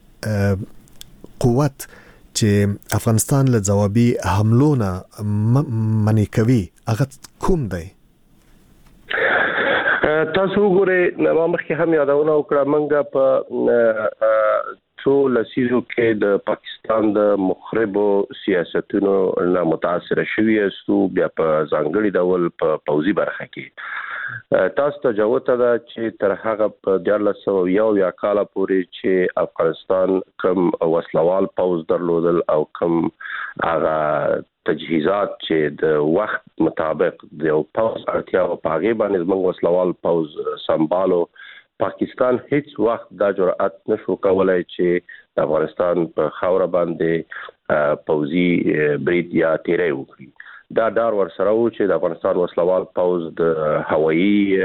قوت چې افغانستان له ځوابي حملو نه منې کوي هغه کوم دی؟ تاسو وګورئ نو مخکې هم یادونه وکړه منګه په څو لسیزو کې د پاکستان د مخربو سیاستونو نه متاثر شوی استو بیا په ځانګړي ډول په پوځي برخه کې تاسو ته جوته ده چې تر هغه په دیارلس سوه یو یا کال پورې چې افغانستان کوم وسلوال پوځ درلودل او کوم هغه تجهیزات چې د وخت مطابق د پوځ اړتیا او پاغي باندې موږ وسلوال پوځ سمبالو پاکستان هیڅ وخت دا جرأت نشو کولای چې د افغانستان په خاور باندې پوځي برید یا تیری وکړي. دا ډار ورسره و چې د افغانستان وسلوال پوځ د هوایي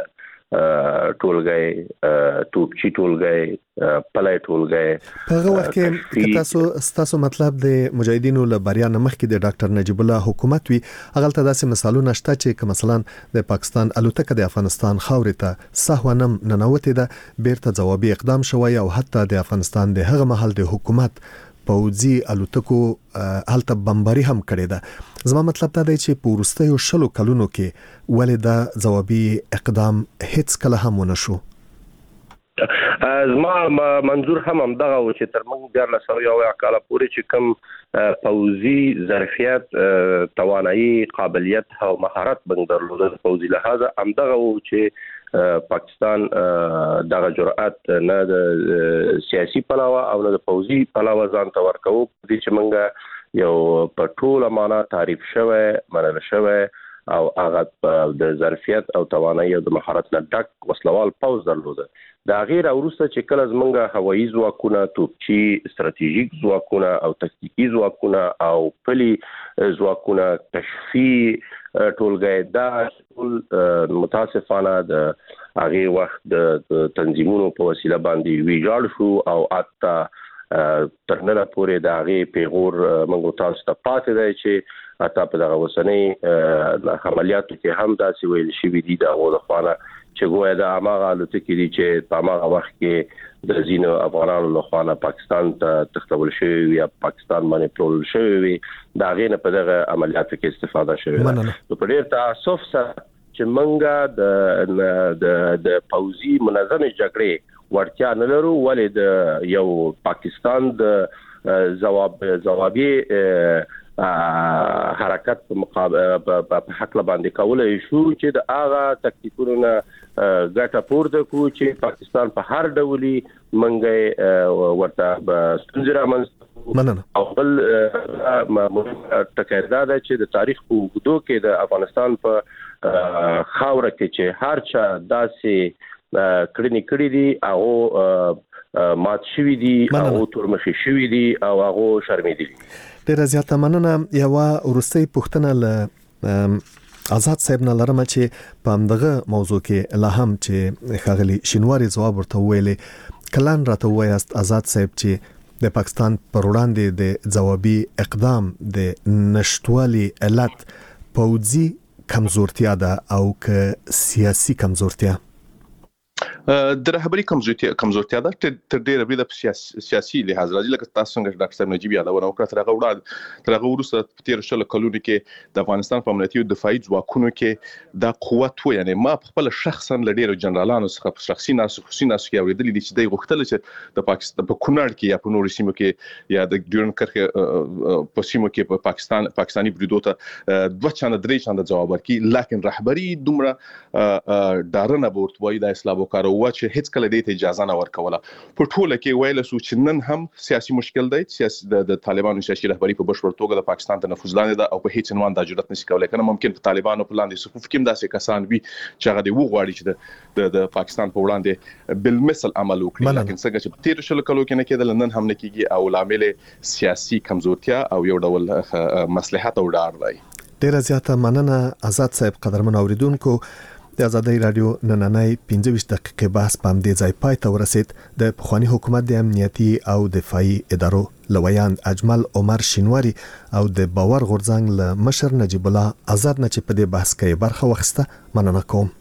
ټولګي توپچی ټولګي پلای ټولګي په هغه وخت کې تاسو تاسو مطلب د مجاهدینو له بریا نه مخکې د ډاکټر نجیب الله حکومت وی هغه ته داسې مثالونه شته چې مثلا د پاکستان الوتکه د افغانستان خاورې ته سهونم ننوتې ده بیرته ځوابي اقدام شوی او حتی د افغانستان د هغه محل د حکومت پوځي الوتکو هلته بمباري هم کړې ده. زما مطلب دا دی چې په وروستیو شلو کلونو کې ولې دا ځوابي اقدام هیڅ کله هم ونه شو؟ زما منظور هم هم دغه و چې تر موږ دیارلس سوه یو کال پورې چې کوم پوځي ظرفیت توانایي قابلیت او مهارت بنګ درلودل پوځي لحاظه هم دغه و چې پاکستان دغه جرأت نه د سیاسي پلاوه او نه د پوځي پلاوه ځان ته ورکوي چې موږ یو په ټوله معنا تعریف شوی منل شوی او هغه د ظرفیت او توانایي او د مهارت نه ډک وسلوال پوځ درلوده. دا غیر اورسته چې کله زمونږ هوایي ځواکونه توپچی ستراتیژیک ځواکونه او تکتیکی ځواکونه او پلي ځواکونه کشفي ټولګي دا ټول متاسفانه د هغه وخت د تنظیمونو په وسیله باندې ویجاړ شو او اته ترنه پورې د هغه پیغور منګو تاسو ته پاتې دی چې اته په دغه وسنۍ عملیاتو کې هم داسې ویل شوی دي دا غوډه خوانه چې ګویا د اماغه لوتکې دي چې په اماغه وخت کې د زینو افغانانو له خوا پاکستان ته تختول شوی یا پاکستان باندې پرول شوی دا غینه په دغه عملیاتو کې استفاده شوی نو په ډیر تاسف سره چې منګه د د د پوځي منظمه جګړې ورتیا نه لرو ولې د یو پاکستان د جواب جوابي حرکت په مقابله په حق باندې کولای شو چې د هغه تکتیکونو نه ګټه پورته کو چې پاکستان په هر ډولي منګي ورته ستونزې رامنځته او بل تکردا ده چې د تاریخ په وګړو کې د افغانستان په خاوره کې چې هر چا داسې کړنی کړی دي او مات شوی دي او تورمخي شوی دي او هغه شرمېدلي. ډیره زیاته مننه. یو ورستۍ پوښتنه ل آزاد صاحب نه لرم چې په همدغه موضوع کې لا هم چې خغلی شینواری ځواب ورته ویلې کلان راته وایست آزاد صاحب چې د پاکستان پر وړاندې د ځوابي اقدام د نشټوالي علت پوځي کمزورتیا ده او که سیاسي کمزورتیا؟ د رهبري کمزورتیا کمزورتیا ده تر ډیره بریده په سیاسي سیاسي لحاظ راځي لکه تاسو څنګه ډاکټر صاحب نجیب یادونه وکړه تر هغه وړاندې تر هغه وروسته په تیر شل کلونو کې د افغانستان په امنیتي او دفاعي ځواکونو کې د قوت و یعنی ما خپل شخصا ل ډیرو جنرالانو څخه په شخصي ناس خصوصي ناس کې اوریدل دي چې د غوښتل چې د پاکستان په کونړ کې یا په نورو سیمو کې یا د ډیورن کرخه په سیمو کې په پاکستان پاکستاني بریدو ته دوه چنه درې چنه جواب ورکړي لیکن رهبري دومره دارنه بورتوي د اسلام وکړو چې هیڅ کله د اجازه نه ورکوله په ټوله کې ویل سو چې نن هم سیاسي مشکل دی سیاسي د طالبانو سیاسي رهبری په بشپړ توګه د پاکستان ته نفوذ لاندې ده او په هیڅ عنوان د جرأت نشي کولای کنه ممکن په طالبانو په لاندې صفوف کې داسې کسان وي چې هغه دی وغواړي چې د پاکستان په وړاندې بالمثل عمل وکړي لکه څنګه چې په تیر شل کلو کې نه کېدل نن هم نه کیږي او لامل سیاسي کمزورتیا او یو ډول مصلحت او ډار دی. ډیره زیاته مننه آزاد صاحب قدرمن اوریدونکو. د آزادۍ رادیو نننۍ پنځه ویشت دقیقې بحث په همدې ځای پای ته ورسید. د پخوانی حکومت د امنیتي او دفاعي ادارو لویاند اجمل عمر شینواری او د باور غورځنګ له مشر نجیب الله آزاد نه چې په دې بحث کې برخه واخیسته مننه کوم.